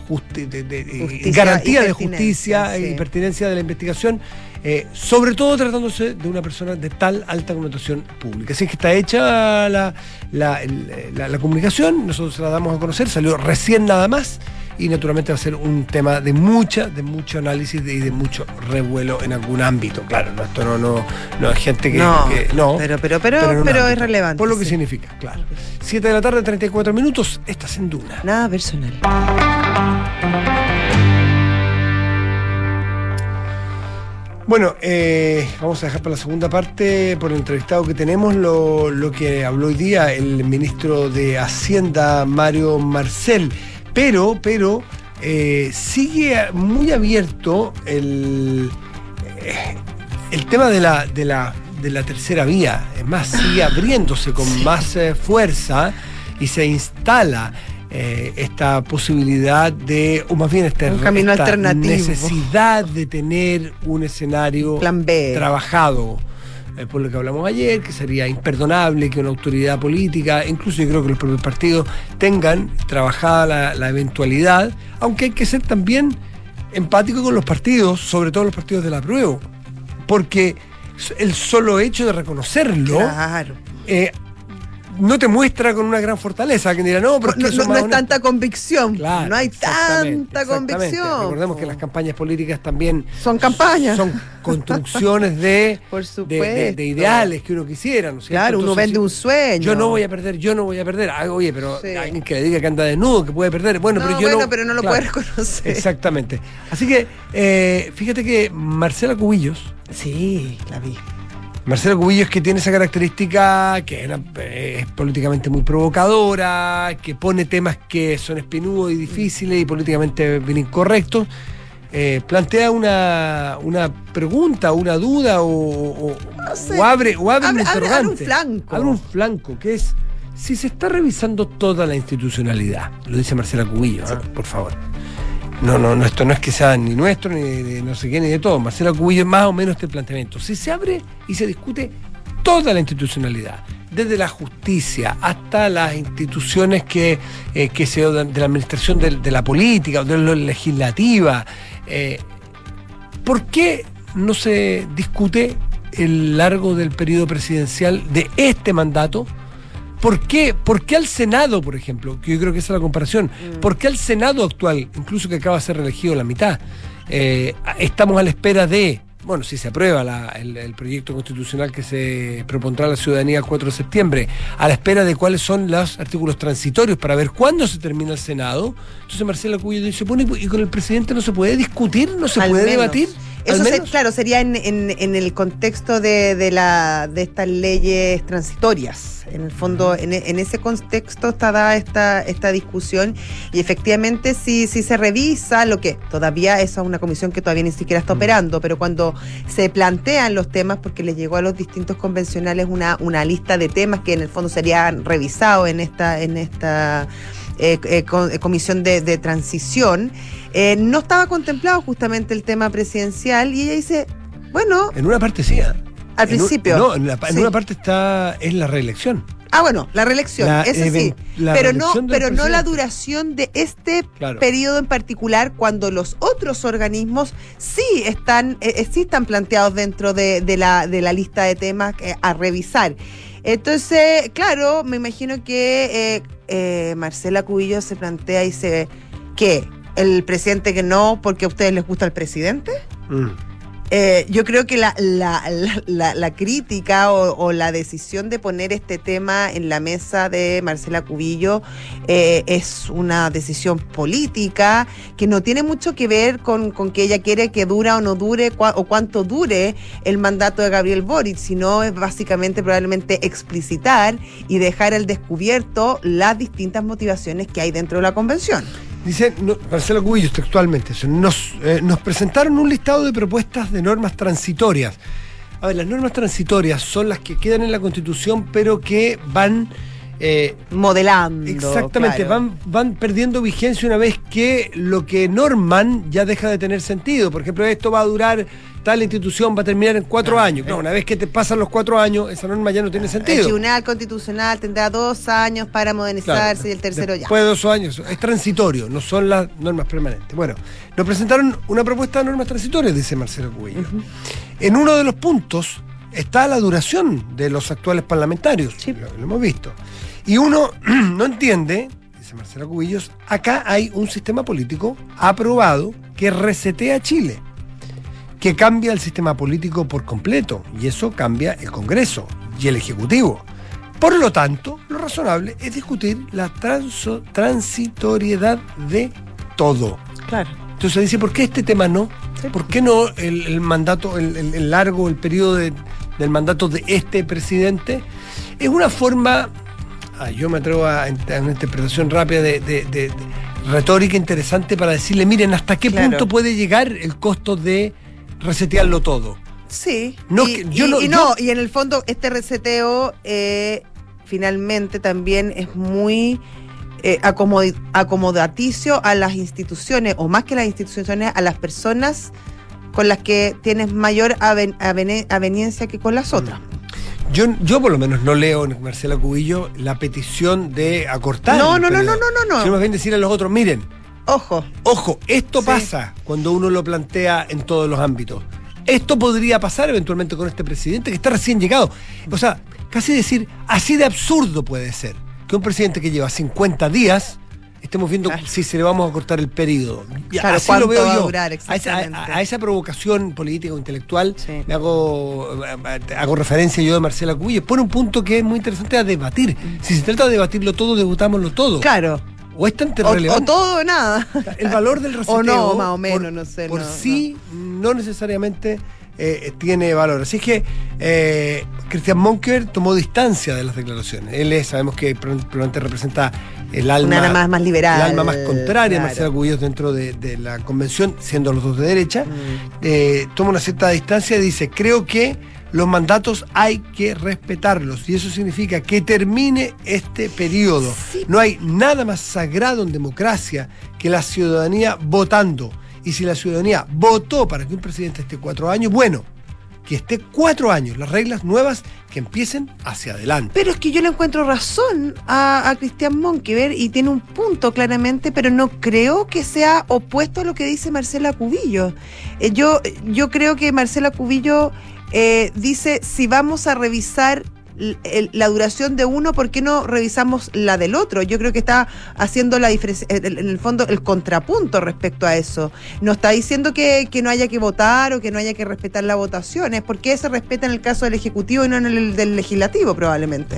garantía de justicia y pertinencia de la investigación, sobre todo tratándose de una persona de tal alta connotación pública. Así que está hecha la comunicación, nosotros la damos a conocer, salió recién nada más, y naturalmente va a ser un tema de mucho análisis y de mucho revuelo en algún ámbito. Claro, esto no hay gente que no. Pero es relevante. Por lo que significa, claro. 7 de la tarde, 34 minutos, estás en Duna. Nada personal. Bueno, vamos a dejar para la segunda parte, por el entrevistado que tenemos, lo que habló hoy día el ministro de Hacienda, Mario Marcel. Pero sigue muy abierto el tema de la tercera vía. Es más, sigue abriéndose con más fuerza, y se instala esta posibilidad o más bien un camino alternativo, necesidad de tener un escenario Plan B trabajado. Por lo que hablamos ayer, que sería imperdonable que una autoridad política, incluso yo creo que los propios partidos, tengan trabajada la eventualidad, aunque hay que ser también empático con los partidos, sobre todo los partidos del apruebo, porque el solo hecho de reconocerlo, claro, no te muestra con una gran fortaleza. Que dirá, no, pero no es tanta convicción. Claro, no hay tanta convicción. Recordemos que las campañas políticas también son campañas. Son construcciones de ideales que uno quisiera, ¿no es cierto? Claro, uno vende un sueño. Yo no voy a perder. Oye, pero alguien que le diga que anda desnudo, que puede perder. Pero no lo puede reconocer. Exactamente. Así que, fíjate que Marcela Cubillos. Sí, la vi. Marcela Cubillos, que tiene esa característica que es políticamente muy provocadora, que pone temas que son espinudos y difíciles y políticamente bien incorrectos, plantea una pregunta, una duda o abre un interrogante. Abre un flanco, que es si se está revisando toda la institucionalidad. Lo dice Marcela Cubillos, sí. Por favor. No, esto no es que sea ni nuestro, ni de no sé qué, ni de todo. Marcela Cubillos, más o menos este planteamiento. Si se abre y se discute toda la institucionalidad, desde la justicia hasta las instituciones que se de la administración de la política o de la legislativa, ¿por qué no se discute el largo del periodo presidencial de este mandato? ¿Por qué al Senado, por ejemplo? Que yo creo que esa es la comparación. ¿Por qué al Senado actual, incluso que acaba de ser reelegido la mitad, estamos a la espera de, bueno, si se aprueba el proyecto constitucional que se propondrá a la ciudadanía el 4 de septiembre, a la espera de cuáles son los artículos transitorios para ver cuándo se termina el Senado? Entonces Marcela Cubillos dice, ¿y con el presidente no se puede discutir, no se puede debatir? Eso claro, sería en el contexto de estas leyes transitorias. En el fondo, en ese contexto está dada esta discusión, y efectivamente si se revisa lo que todavía, esa es una comisión que todavía ni siquiera está operando, pero cuando se plantean los temas, porque les llegó a los distintos convencionales una lista de temas que en el fondo serían revisados en esta comisión de transición, no estaba contemplado justamente el tema presidencial, y ella dice, bueno... En una parte sí, al principio. En una parte es la reelección. Bueno, la reelección, eso sí, pero no la duración de este periodo en particular, cuando los otros organismos sí están planteados dentro de la lista de temas a revisar. Entonces, claro, me imagino que Marcela Cubillos se plantea y dice, ¿qué? ¿El presidente que no porque a ustedes les gusta el presidente? Yo creo que la crítica o la decisión de poner este tema en la mesa de Marcela Cubillos es una decisión política que no tiene mucho que ver con que ella quiere que dura o no dure o cuánto dure el mandato de Gabriel Boric, sino es básicamente probablemente explicitar y dejar al descubierto las distintas motivaciones que hay dentro de la convención. Dice Marcela Cubillos textualmente, nos presentaron un listado de propuestas de normas transitorias. A ver, las normas transitorias son las que quedan en la Constitución, pero que van... modelando. Exactamente, claro. van perdiendo vigencia una vez que lo que norman ya deja de tener sentido. Por ejemplo, esto va a durar, tal institución va a terminar en 4 años. No, una vez que te pasan los 4 años, esa norma ya no tiene sentido. El Tribunal Constitucional tendrá 2 años para modernizarse, claro, y el tercero ya. Después de 2 años, es transitorio, no son las normas permanentes. Bueno, nos presentaron una propuesta de normas transitorias, dice Marcelo Cubillos. En uno de los puntos está la duración de los actuales parlamentarios, sí. Lo hemos visto. Y uno no entiende, dice Marcela Cubillos, acá hay un sistema político aprobado que resetea Chile, que cambia el sistema político por completo, y eso cambia el Congreso y el Ejecutivo. Por lo tanto, lo razonable es discutir la transitoriedad de todo. Claro. Entonces dice, ¿por qué este tema no? Sí. ¿Por qué no el mandato, el largo, el periodo del mandato de este presidente? Es una forma... yo me atrevo a una interpretación rápida de retórica interesante para decirle, miren, ¿hasta qué punto puede llegar el costo de resetearlo todo? Sí, y en el fondo este reseteo finalmente también es muy acomodaticio a las instituciones, o más que las instituciones, a las personas con las que tienes mayor aveniencia que con las otras. Yo por lo menos no leo en Marcela Cubillos la petición de acortar. No. Sino más bien decirle a los otros, miren, ojo, esto pasa cuando uno lo plantea en todos los ámbitos. Esto podría pasar eventualmente con este presidente que está recién llegado. O sea, casi decir, así de absurdo puede ser que un presidente que lleva 50 días estemos viendo si se le vamos a cortar el periodo. Claro, así lo veo yo. Durar, exactamente. A esa provocación política o intelectual me hago referencia yo de Marcela Cubillos. Pone un punto que es muy interesante a debatir. Si se trata de debatirlo todo, debatámoslo todo. Claro. O es tan relevante. O todo o nada. El valor del reseteo. O no, más o menos, no sé. Por sí, no necesariamente tiene valor. Así que Christian Monker tomó distancia de las declaraciones. Él sabemos que probablemente representa el alma más liberal, el alma más contraria, claro. Marcela Cubillos dentro de la convención, siendo los dos de derecha, toma una cierta distancia y dice, creo que los mandatos hay que respetarlos, y eso significa que termine este periodo. Sí. No hay nada más sagrado en democracia que la ciudadanía votando. Y si la ciudadanía votó para que un presidente esté 4 años, bueno, que esté 4 años, las reglas nuevas que empiecen hacia adelante. Pero es que yo le encuentro razón a Christian Monkever y tiene un punto claramente, pero no creo que sea opuesto a lo que dice Marcela Cubillos. Yo creo que Marcela Cubillos dice, si vamos a revisar la duración de uno, ¿por qué no revisamos la del otro? Yo creo que está haciendo la diferencia, en el fondo, el contrapunto respecto a eso. No está diciendo que no haya que votar o que no haya que respetar la votación. Es porque se respeta en el caso del Ejecutivo y no en el del Legislativo, probablemente.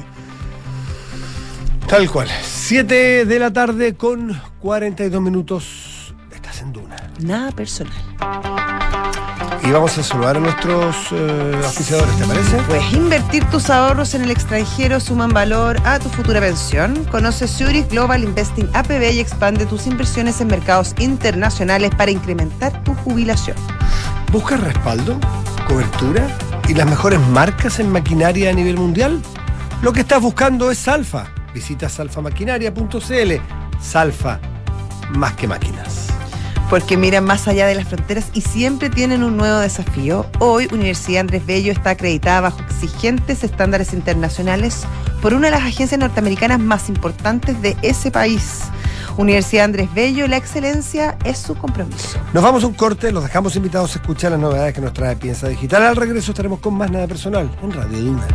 Tal cual. 7 de la tarde con 42 minutos. Estás en Duna. Nada personal. Y vamos a saludar a nuestros auspiciadores, ¿te parece? Pues invertir tus ahorros en el extranjero suman valor a tu futura pensión. Conoce Zurich Global Investing APB y expande tus inversiones en mercados internacionales para incrementar tu jubilación. ¿Buscas respaldo, cobertura y las mejores marcas en maquinaria a nivel mundial? Lo que estás buscando es Salfa. Visita salfamaquinaria.cl. Salfa, más que máquinas. Porque miran más allá de las fronteras y siempre tienen un nuevo desafío. Hoy, Universidad Andrés Bello está acreditada bajo exigentes estándares internacionales por una de las agencias norteamericanas más importantes de ese país. Universidad Andrés Bello, la excelencia es su compromiso. Nos vamos a un corte, los dejamos invitados a escuchar las novedades que nos trae Piensa Digital. Al regreso estaremos con más Nada Personal en Radio Duna.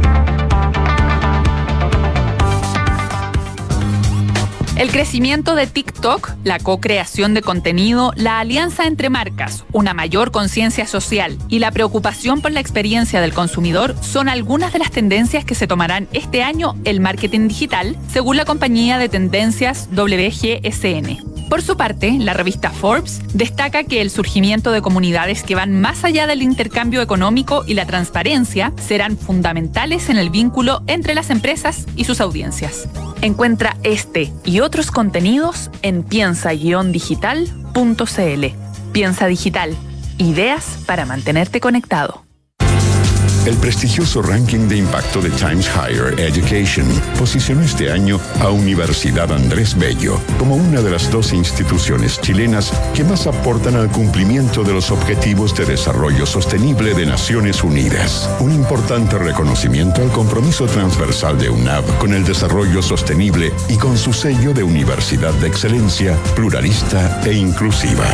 El crecimiento de TikTok, la co-creación de contenido, la alianza entre marcas, una mayor conciencia social y la preocupación por la experiencia del consumidor son algunas de las tendencias que se tomarán este año el marketing digital, según la compañía de tendencias WGSN. Por su parte, la revista Forbes destaca que el surgimiento de comunidades que van más allá del intercambio económico y la transparencia serán fundamentales en el vínculo entre las empresas y sus audiencias. Encuentra este y otros contenidos en piensa-digital.cl. Piensa Digital. Ideas para mantenerte conectado. El prestigioso ranking de impacto de Times Higher Education posicionó este año a Universidad Andrés Bello como una de las 12 instituciones chilenas que más aportan al cumplimiento de los Objetivos de Desarrollo Sostenible de Naciones Unidas. Un importante reconocimiento al compromiso transversal de UNAV con el desarrollo sostenible y con su sello de Universidad de Excelencia, pluralista e inclusiva.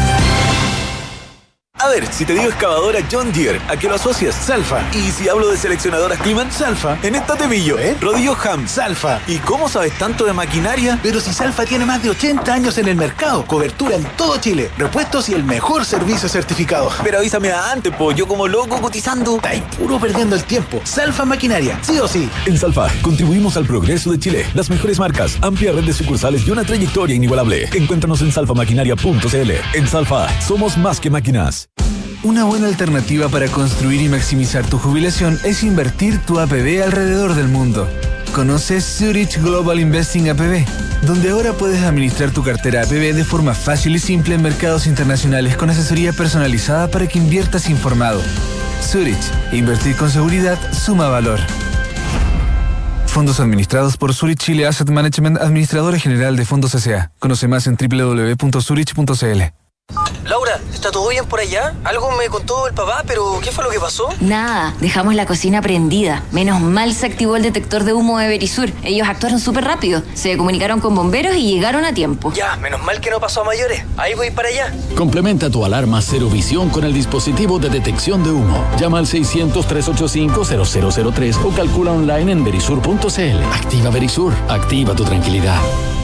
A ver, si te digo excavadora John Deere, ¿a qué lo asocias? Salfa. Y si hablo de seleccionadoras Climan, Salfa. En esta te pillo, Rodillo Ham, Salfa. ¿Y cómo sabes tanto de maquinaria? Pero si Salfa tiene más de 80 años en el mercado, cobertura en todo Chile, repuestos y el mejor servicio certificado. Pero avísame antes, yo como loco cotizando. Está ahí puro perdiendo el tiempo. Salfa Maquinaria, sí o sí. En Salfa, contribuimos al progreso de Chile. Las mejores marcas, amplia red de sucursales y una trayectoria inigualable. Encuéntranos en salfamaquinaria.cl. En Salfa, somos más que máquinas. Una buena alternativa para construir y maximizar tu jubilación es invertir tu APB alrededor del mundo. Conoce Zurich Global Investing APB, donde ahora puedes administrar tu cartera APB de forma fácil y simple en mercados internacionales con asesoría personalizada para que inviertas informado. Zurich, invertir con seguridad suma valor. Fondos administrados por Zurich Chile Asset Management, administradora general de fondos S.A. Conoce más en www.zurich.cl. Laura, ¿está todo bien por allá? Algo me contó el papá, pero ¿qué fue lo que pasó? Nada, dejamos la cocina prendida. Menos mal se activó el detector de humo de Verisur. Ellos actuaron súper rápido. Se comunicaron con bomberos y llegaron a tiempo. Ya, menos mal que no pasó a mayores. Ahí voy para allá. Complementa tu alarma Cero Visión con el dispositivo de detección de humo. Llama al 600-385-0003 o calcula online en verisur.cl. Activa Verisur. Activa tu tranquilidad.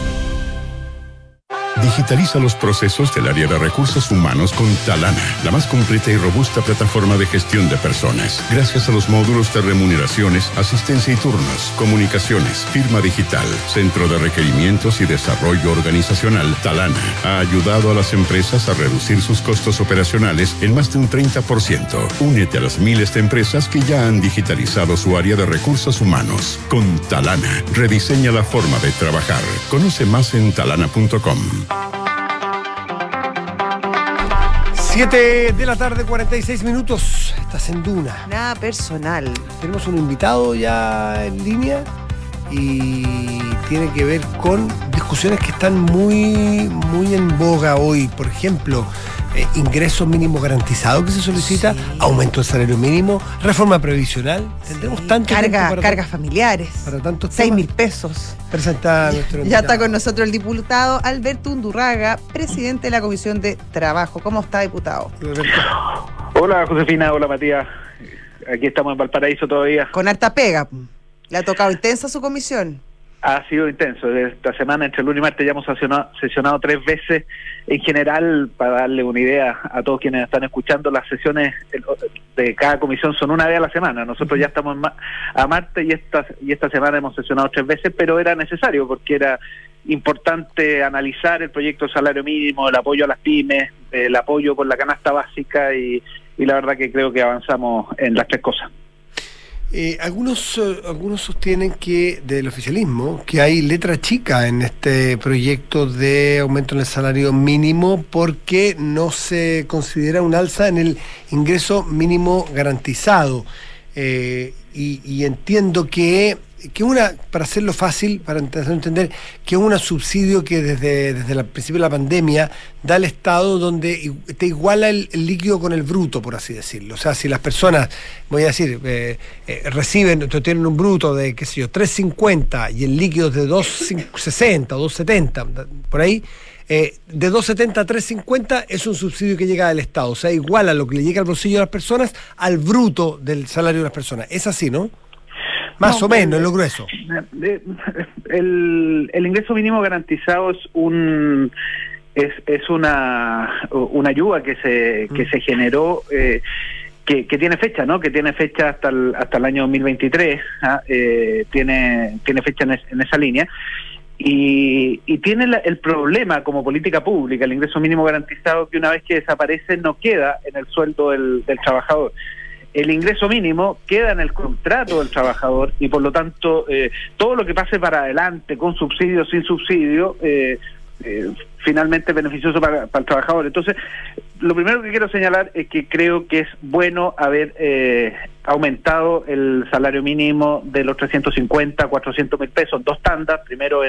Digitaliza los procesos del área de recursos humanos con Talana, la más completa y robusta plataforma de gestión de personas. Gracias a los módulos de remuneraciones, asistencia y turnos, comunicaciones, firma digital, centro de requerimientos y desarrollo organizacional, Talana ha ayudado a las empresas a reducir sus costos operacionales en más de un 30%. Únete a las miles de empresas que ya han digitalizado su área de recursos humanos. Con Talana, rediseña la forma de trabajar. Conoce más en talana.com. 7 de la tarde, 46 minutos. Estás en Duna. Nada personal. Tenemos un invitado ya en línea y tiene que ver con discusiones que están muy en boga hoy. Por ejemplo, ingreso mínimo garantizado que se solicita, aumento del salario mínimo, reforma previsional. Tendremos tanto cargas familiares. Para tantos 6.000 pesos. Presenta nuestro invitado. Ya está con nosotros el diputado Alberto Undurraga, presidente de la Comisión de Trabajo. ¿Cómo está, diputado? Hola, Josefina. Hola, Matías. Aquí estamos en Valparaíso todavía. Con harta pega. ¿Le ha tocado intensa su comisión? Ha sido intenso. Esta semana, entre lunes y martes, ya hemos sesionado 3 veces. En general, para darle una idea a todos quienes están escuchando, las sesiones de cada comisión son una vez a la semana. Nosotros ya estamos a martes y esta semana hemos sesionado 3 veces, pero era necesario porque era importante analizar el proyecto de salario mínimo, el apoyo a las pymes, el apoyo con la canasta básica y la verdad que creo que avanzamos en las 3 cosas. Algunos sostienen que del oficialismo que hay letra chica en este proyecto de aumento en el salario mínimo porque no se considera un alza en el ingreso mínimo garantizado. Y entiendo que para hacerlo fácil, para entender, que es un subsidio que desde el principio de la pandemia da el Estado donde te iguala el líquido con el bruto, por así decirlo. O sea, si las personas, voy a decir, tienen un bruto de, qué sé yo, 3.50 y el líquido es de 2.60 o 2.70, por ahí, de 2.70 a 3.50 es un subsidio que llega del Estado. O sea, iguala lo que le llega al bolsillo de las personas al bruto del salario de las personas. Es así, ¿no? Más o menos, en lo grueso. El ingreso mínimo garantizado es una ayuda que se generó, que tiene fecha, ¿no? Que tiene fecha hasta el año 2023, tiene fecha en esa línea. Y tiene el problema como política pública, el ingreso mínimo garantizado, que una vez que desaparece no queda en el sueldo del trabajador. El ingreso mínimo queda en el contrato del trabajador y por lo tanto todo lo que pase para adelante con subsidio o sin subsidio finalmente es beneficioso para el trabajador. Entonces, lo primero que quiero señalar es que creo que es bueno haber aumentado el salario mínimo de los 350 a 400 mil pesos en 2 tandas, primero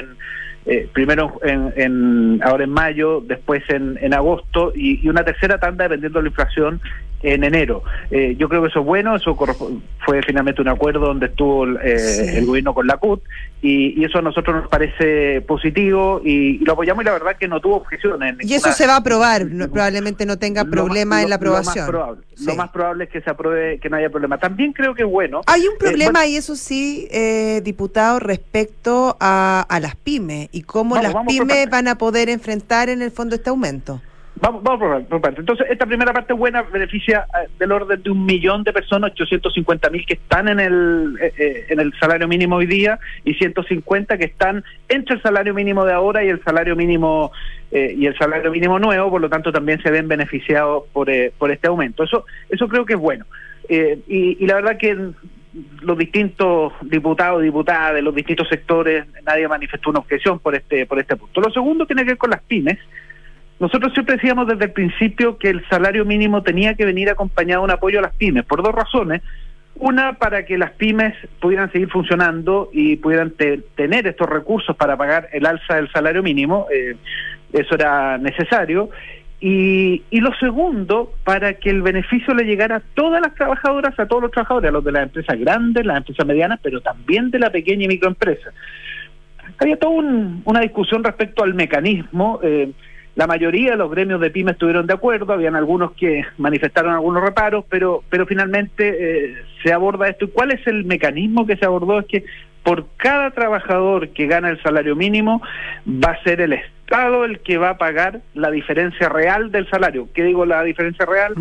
ahora en mayo, después en agosto y una tercera tanda dependiendo de la inflación en enero. Yo creo que eso es bueno, eso fue finalmente un acuerdo donde estuvo el gobierno con la CUT y eso a nosotros nos parece positivo y lo apoyamos y la verdad que no tuvo objeciones. Y eso se va a aprobar, probablemente no tenga problema en la aprobación. Lo más probable es que se apruebe, que no haya problema. También creo que es bueno. Hay un problema y eso sí, diputado, respecto a las pymes y cómo las pymes van a poder enfrentar en el fondo este aumento. Vamos por parte. Entonces, esta primera parte buena beneficia del orden de 1 millón de personas, 850.000 que están en el salario mínimo hoy día y 150 que están entre el salario mínimo de ahora y el salario mínimo nuevo, por lo tanto también se ven beneficiados por este aumento. Eso creo que es bueno. Y la verdad que los distintos diputados y diputadas de los distintos sectores, nadie manifestó una objeción por este punto. Lo segundo tiene que ver con las pymes. Nosotros siempre decíamos desde el principio que el salario mínimo tenía que venir acompañado de un apoyo a las pymes, por 2 razones. Una, para que las pymes pudieran seguir funcionando y pudieran tener estos recursos para pagar el alza del salario mínimo, eso era necesario. Y lo segundo, para que el beneficio le llegara a todas las trabajadoras, a todos los trabajadores, a los de las empresas grandes, las empresas medianas, pero también de la pequeña y microempresa. Había toda una discusión respecto al mecanismo. La mayoría de los gremios de pymes estuvieron de acuerdo, habían algunos que manifestaron algunos reparos, pero finalmente se aborda esto. ¿Y cuál es el mecanismo que se abordó? Es que por cada trabajador que gana el salario mínimo va a ser el Estado el que va a pagar la diferencia real del salario. ¿Qué digo la diferencia real?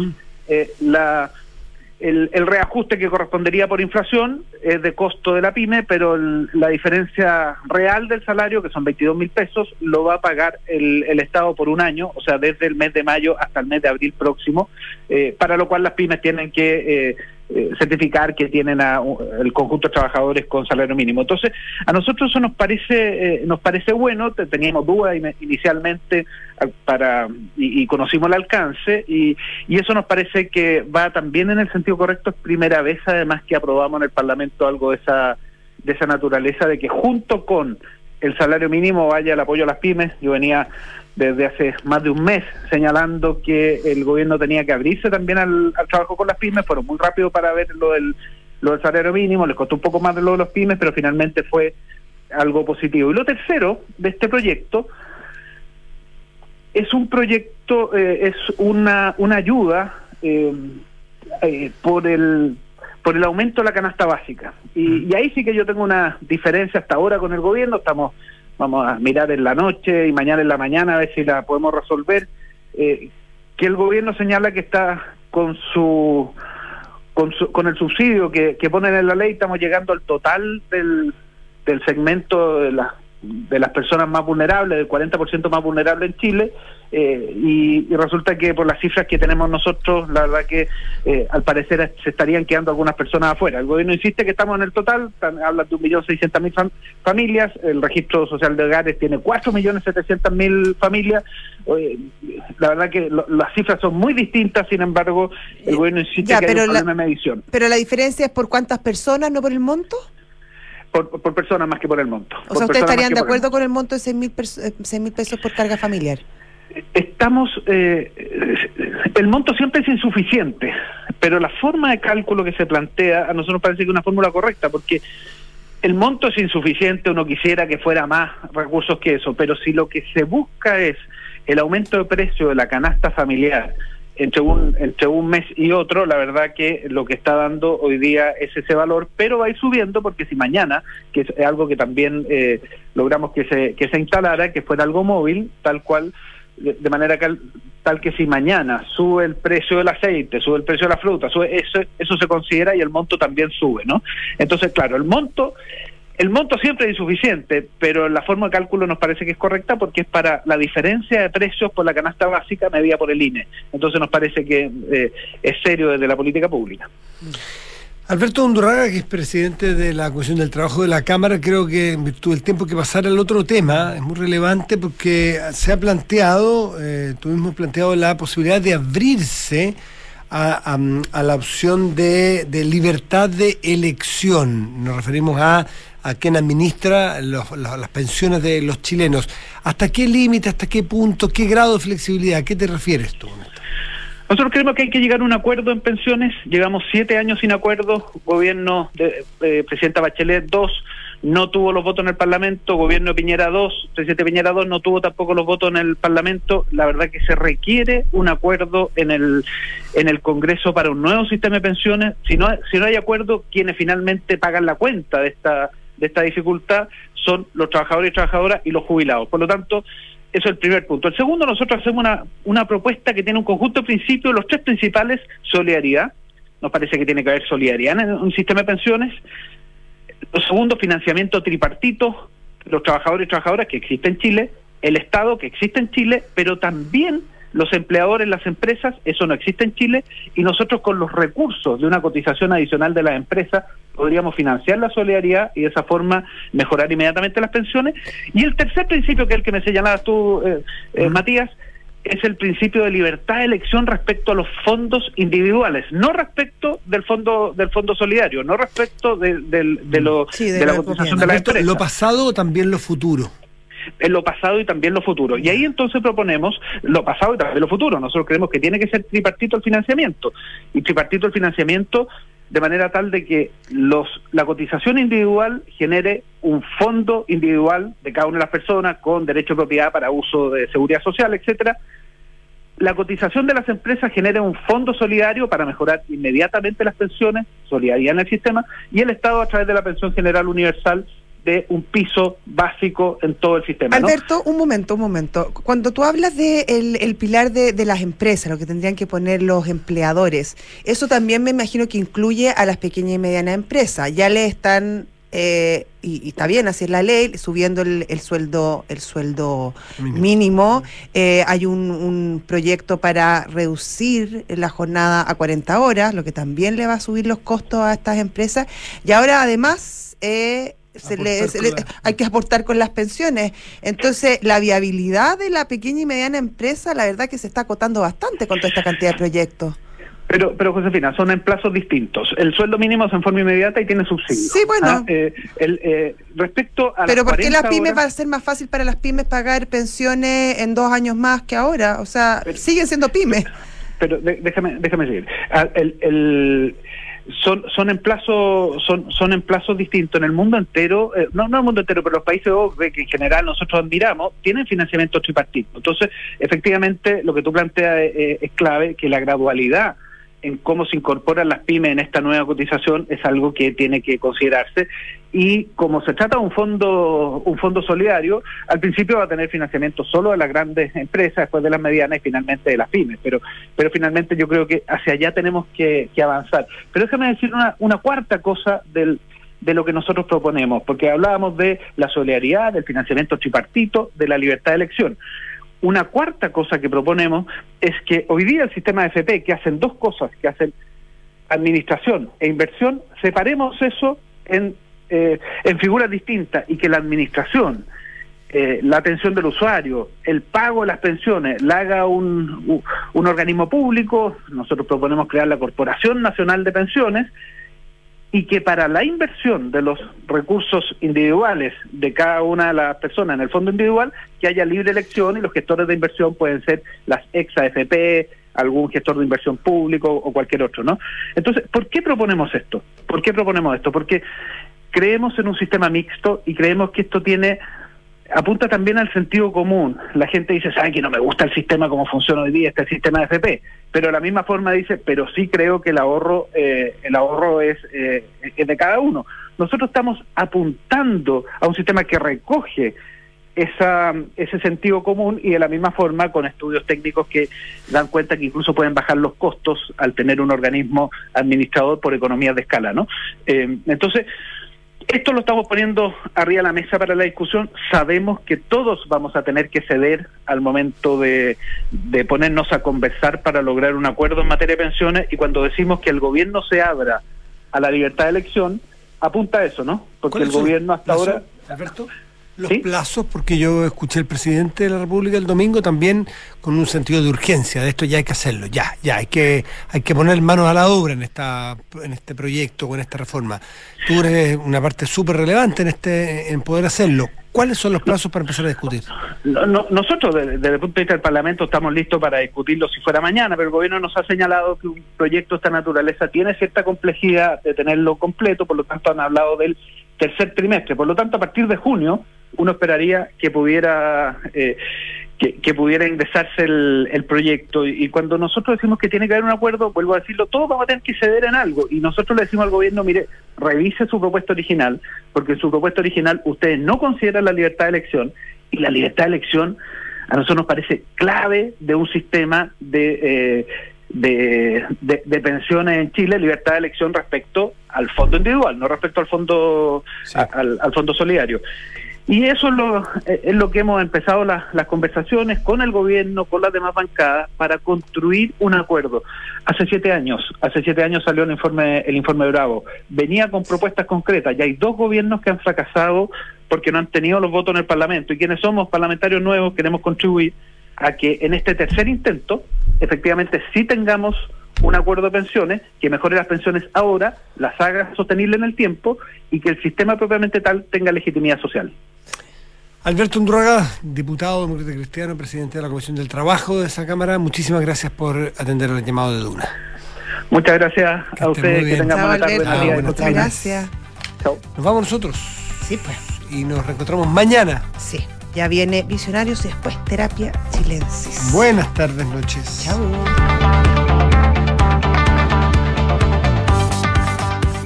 El reajuste que correspondería por inflación es de costo de la pyme, pero la diferencia real del salario, que son 22.000 pesos, lo va a pagar el Estado por un año, o sea, desde el mes de mayo hasta el mes de abril próximo, para lo cual las pymes tienen que certificar que tienen el conjunto de trabajadores con salario mínimo. Entonces, a nosotros eso nos parece bueno. Teníamos dudas inicialmente y conocimos el alcance, y eso nos parece que va también en el sentido correcto. Es primera vez además que aprobamos en el Parlamento algo de esa naturaleza, de que junto con el salario mínimo vaya el apoyo a las pymes. Yo venía desde hace más de un mes señalando que el gobierno tenía que abrirse también al trabajo con las pymes. Fueron muy rápido para ver lo del salario mínimo, les costó un poco más de lo de los pymes, pero finalmente fue algo positivo. Y lo tercero de este proyecto es un proyecto, es una ayuda por el aumento de la canasta básica. Y ahí sí que yo tengo una diferencia hasta ahora con el gobierno. Vamos a mirar en la noche y mañana en la mañana a ver si la podemos resolver. Que el gobierno señala que está con el subsidio que ponen en la ley, estamos llegando al total del segmento de las personas más vulnerables, del 40% más vulnerable en Chile, y resulta que por las cifras que tenemos nosotros, la verdad que al parecer se estarían quedando algunas personas afuera. El gobierno insiste que estamos en el total, habla de 1.600.000 familias, el registro social de hogares tiene 4.700.000 familias. La verdad que las cifras son muy distintas, sin embargo, el gobierno insiste que hay un problema de medición. ¿Pero la diferencia es por cuántas personas, no por el monto? Por personas más que por el monto. O sea, ¿ustedes estarían de acuerdo con el monto de 6.000 pesos por carga familiar? El monto siempre es insuficiente, pero la forma de cálculo que se plantea a nosotros nos parece que es una fórmula correcta, porque el monto es insuficiente, uno quisiera que fuera más recursos que eso, pero si lo que se busca es el aumento de precio de la canasta familiar entre un mes y otro, la verdad que lo que está dando hoy día es ese valor, pero va a ir subiendo, porque si mañana, que es algo que también logramos que se instalara, que fuera algo móvil, tal cual, de manera tal que si mañana sube el precio del aceite, sube el precio de la fruta, eso se considera, y el monto también sube, ¿no? Entonces, claro, el monto siempre es insuficiente, pero la forma de cálculo nos parece que es correcta, porque es para la diferencia de precios por la canasta básica medida por el INE. Entonces nos parece que es serio desde la política pública. Alberto Undurraga, que es presidente de la Comisión del Trabajo de la Cámara, creo que en virtud del tiempo que pasara al otro tema, es muy relevante porque se ha planteado, tú mismo has planteado la posibilidad de abrirse a la opción de libertad de elección. Nos referimos a quien administra las pensiones de los chilenos. ¿Hasta qué límite, hasta qué punto, qué grado de flexibilidad? ¿A qué te refieres tú? Nosotros creemos que hay que llegar a un acuerdo en pensiones. Llevamos 7 años sin acuerdo. Gobierno de presidenta Bachelet 2 no tuvo los votos en el Parlamento. Gobierno de Piñera 2, presidente Piñera 2 no tuvo tampoco los votos en el Parlamento. La verdad que se requiere un acuerdo en el Congreso para un nuevo sistema de pensiones. Si no hay acuerdo, quienes finalmente pagan la cuenta de esta dificultad son los trabajadores y trabajadoras y los jubilados. Por lo tanto, eso es el primer punto. El segundo, nosotros hacemos una propuesta que tiene un conjunto de principios, los 3 principales: solidaridad. Nos parece que tiene que haber solidaridad en un sistema de pensiones. Lo segundo, financiamiento tripartito, los trabajadores y trabajadoras que existen en Chile, el Estado que existe en Chile, pero también los empleadores, las empresas, eso no existe en Chile, y nosotros con los recursos de una cotización adicional de las empresas podríamos financiar la solidaridad y de esa forma mejorar inmediatamente las pensiones. Y el tercer principio, que es el que me señalabas tú, Matías, es el principio de libertad de elección respecto a los fondos individuales, no respecto del fondo solidario, no respecto de la cotización de las empresas. ¿Lo pasado o también lo futuro? en lo pasado y también lo futuro. Y ahí entonces proponemos lo pasado y también lo futuro. Nosotros creemos que tiene que ser tripartito el financiamiento, y tripartito el financiamiento de manera tal de que la cotización individual genere un fondo individual de cada una de las personas con derecho de propiedad para uso de seguridad social, etcétera. La cotización de las empresas genere un fondo solidario para mejorar inmediatamente las pensiones, solidaridad en el sistema, y el Estado a través de la pensión general universal de un piso básico en todo el sistema, ¿no? Alberto, un momento. Cuando tú hablas de el pilar de las empresas, lo que tendrían que poner los empleadores, eso también me imagino que incluye a las pequeñas y medianas empresas. Ya le están, y está bien, así es la ley, subiendo el sueldo mínimo. Hay un proyecto para reducir la jornada a 40 horas, lo que también le va a subir los costos a estas empresas. Y ahora, además, hay que aportar con las pensiones. Entonces, la viabilidad de la pequeña y mediana empresa, la verdad que se está acotando bastante con toda esta cantidad de proyectos. Pero Josefina, son en plazos distintos. El sueldo mínimo es en forma inmediata y tiene subsidio. Sí, bueno. Respecto a pero ¿por qué las pymes va a ser más fácil para las pymes pagar pensiones en 2 años más que ahora? O sea, siguen siendo pymes. Pero déjame seguir. Son en plazos distintos en el mundo entero, no el mundo entero, pero los países que en general nosotros admiramos tienen financiamiento tripartito. Entonces, efectivamente, lo que tú planteas es clave, que la gradualidad en cómo se incorporan las pymes en esta nueva cotización es algo que tiene que considerarse, y como se trata de un fondo solidario, al principio va a tener financiamiento solo de las grandes empresas, después de las medianas y finalmente de las pymes, pero finalmente yo creo que hacia allá tenemos que avanzar. Pero déjame decir una cuarta cosa de lo que nosotros proponemos, porque hablábamos de la solidaridad, del financiamiento tripartito, de la libertad de elección. Una cuarta cosa que proponemos es que hoy día el sistema de FP, que hacen 2 cosas, que hacen administración e inversión, separemos eso en figuras distintas, y que la administración, la atención del usuario, el pago de las pensiones, la haga un organismo público. Nosotros proponemos crear la Corporación Nacional de Pensiones, y que para la inversión de los recursos individuales de cada una de las personas en el fondo individual, que haya libre elección, y los gestores de inversión pueden ser las ex-AFP, algún gestor de inversión público o cualquier otro, ¿no? Entonces, ¿por qué proponemos esto? Porque creemos en un sistema mixto, y creemos que esto apunta también al sentido común. La gente dice, ¿sabe que no me gusta el sistema como funciona hoy día, este sistema de FP? Pero de la misma forma dice, pero sí creo que el ahorro es de cada uno. Nosotros estamos apuntando a un sistema que recoge ese sentido común, y de la misma forma con estudios técnicos que dan cuenta que incluso pueden bajar los costos al tener un organismo administrador por economías de escala, ¿no? Entonces, esto lo estamos poniendo arriba de la mesa para la discusión. Sabemos que todos vamos a tener que ceder al momento de ponernos a conversar para lograr un acuerdo en materia de pensiones, y cuando decimos que el gobierno se abra a la libertad de elección, apunta a eso, ¿no? Porque el gobierno hasta ahora... Alberto, los plazos, porque yo escuché al presidente de la República el domingo también con un sentido de urgencia, de esto ya hay que hacerlo, ya hay que poner manos a la obra en este proyecto, con esta reforma. Tú eres una parte súper relevante en poder hacerlo. ¿Cuáles son los plazos para empezar a discutir? Nosotros, desde el punto de vista del Parlamento, estamos listos para discutirlo si fuera mañana, pero el gobierno nos ha señalado que un proyecto de esta naturaleza tiene cierta complejidad de tenerlo completo, por lo tanto han hablado del tercer trimestre. Por lo tanto, a partir de junio, uno esperaría que pudiera ingresarse el proyecto, y cuando nosotros decimos que tiene que haber un acuerdo, vuelvo a decirlo, todos vamos a tener que ceder en algo, y nosotros le decimos al gobierno, mire, revise su propuesta original, porque en su propuesta original ustedes no consideran la libertad de elección, y la libertad de elección a nosotros nos parece clave de un sistema de pensiones en Chile, libertad de elección respecto al fondo individual, no respecto al fondo al fondo solidario. Y eso es lo que hemos empezado las conversaciones con el gobierno, con las demás bancadas, para construir un acuerdo. Hace 7 años salió el informe Bravo. Venía con propuestas concretas. Ya hay 2 gobiernos que han fracasado porque no han tenido los votos en el Parlamento. Y quienes somos parlamentarios nuevos queremos contribuir a que en este tercer intento, efectivamente, sí tengamos un acuerdo de pensiones que mejore las pensiones ahora, las haga sostenibles en el tiempo, y que el sistema propiamente tal tenga legitimidad social. Alberto Undurraga, diputado demócrata cristiano, presidente de la Comisión del Trabajo de esa Cámara, muchísimas gracias por atender el llamado de Duna. Muchas gracias a ustedes, que tengan buena tarde. Muchas gracias. Chao. Nos vamos nosotros. Sí, pues. Y nos reencontramos mañana. Sí, ya viene Visionarios y después Terapia Chilensis. Buenas tardes, noches. Chao.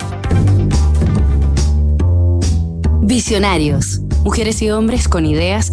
Visionarios. Mujeres y hombres con ideas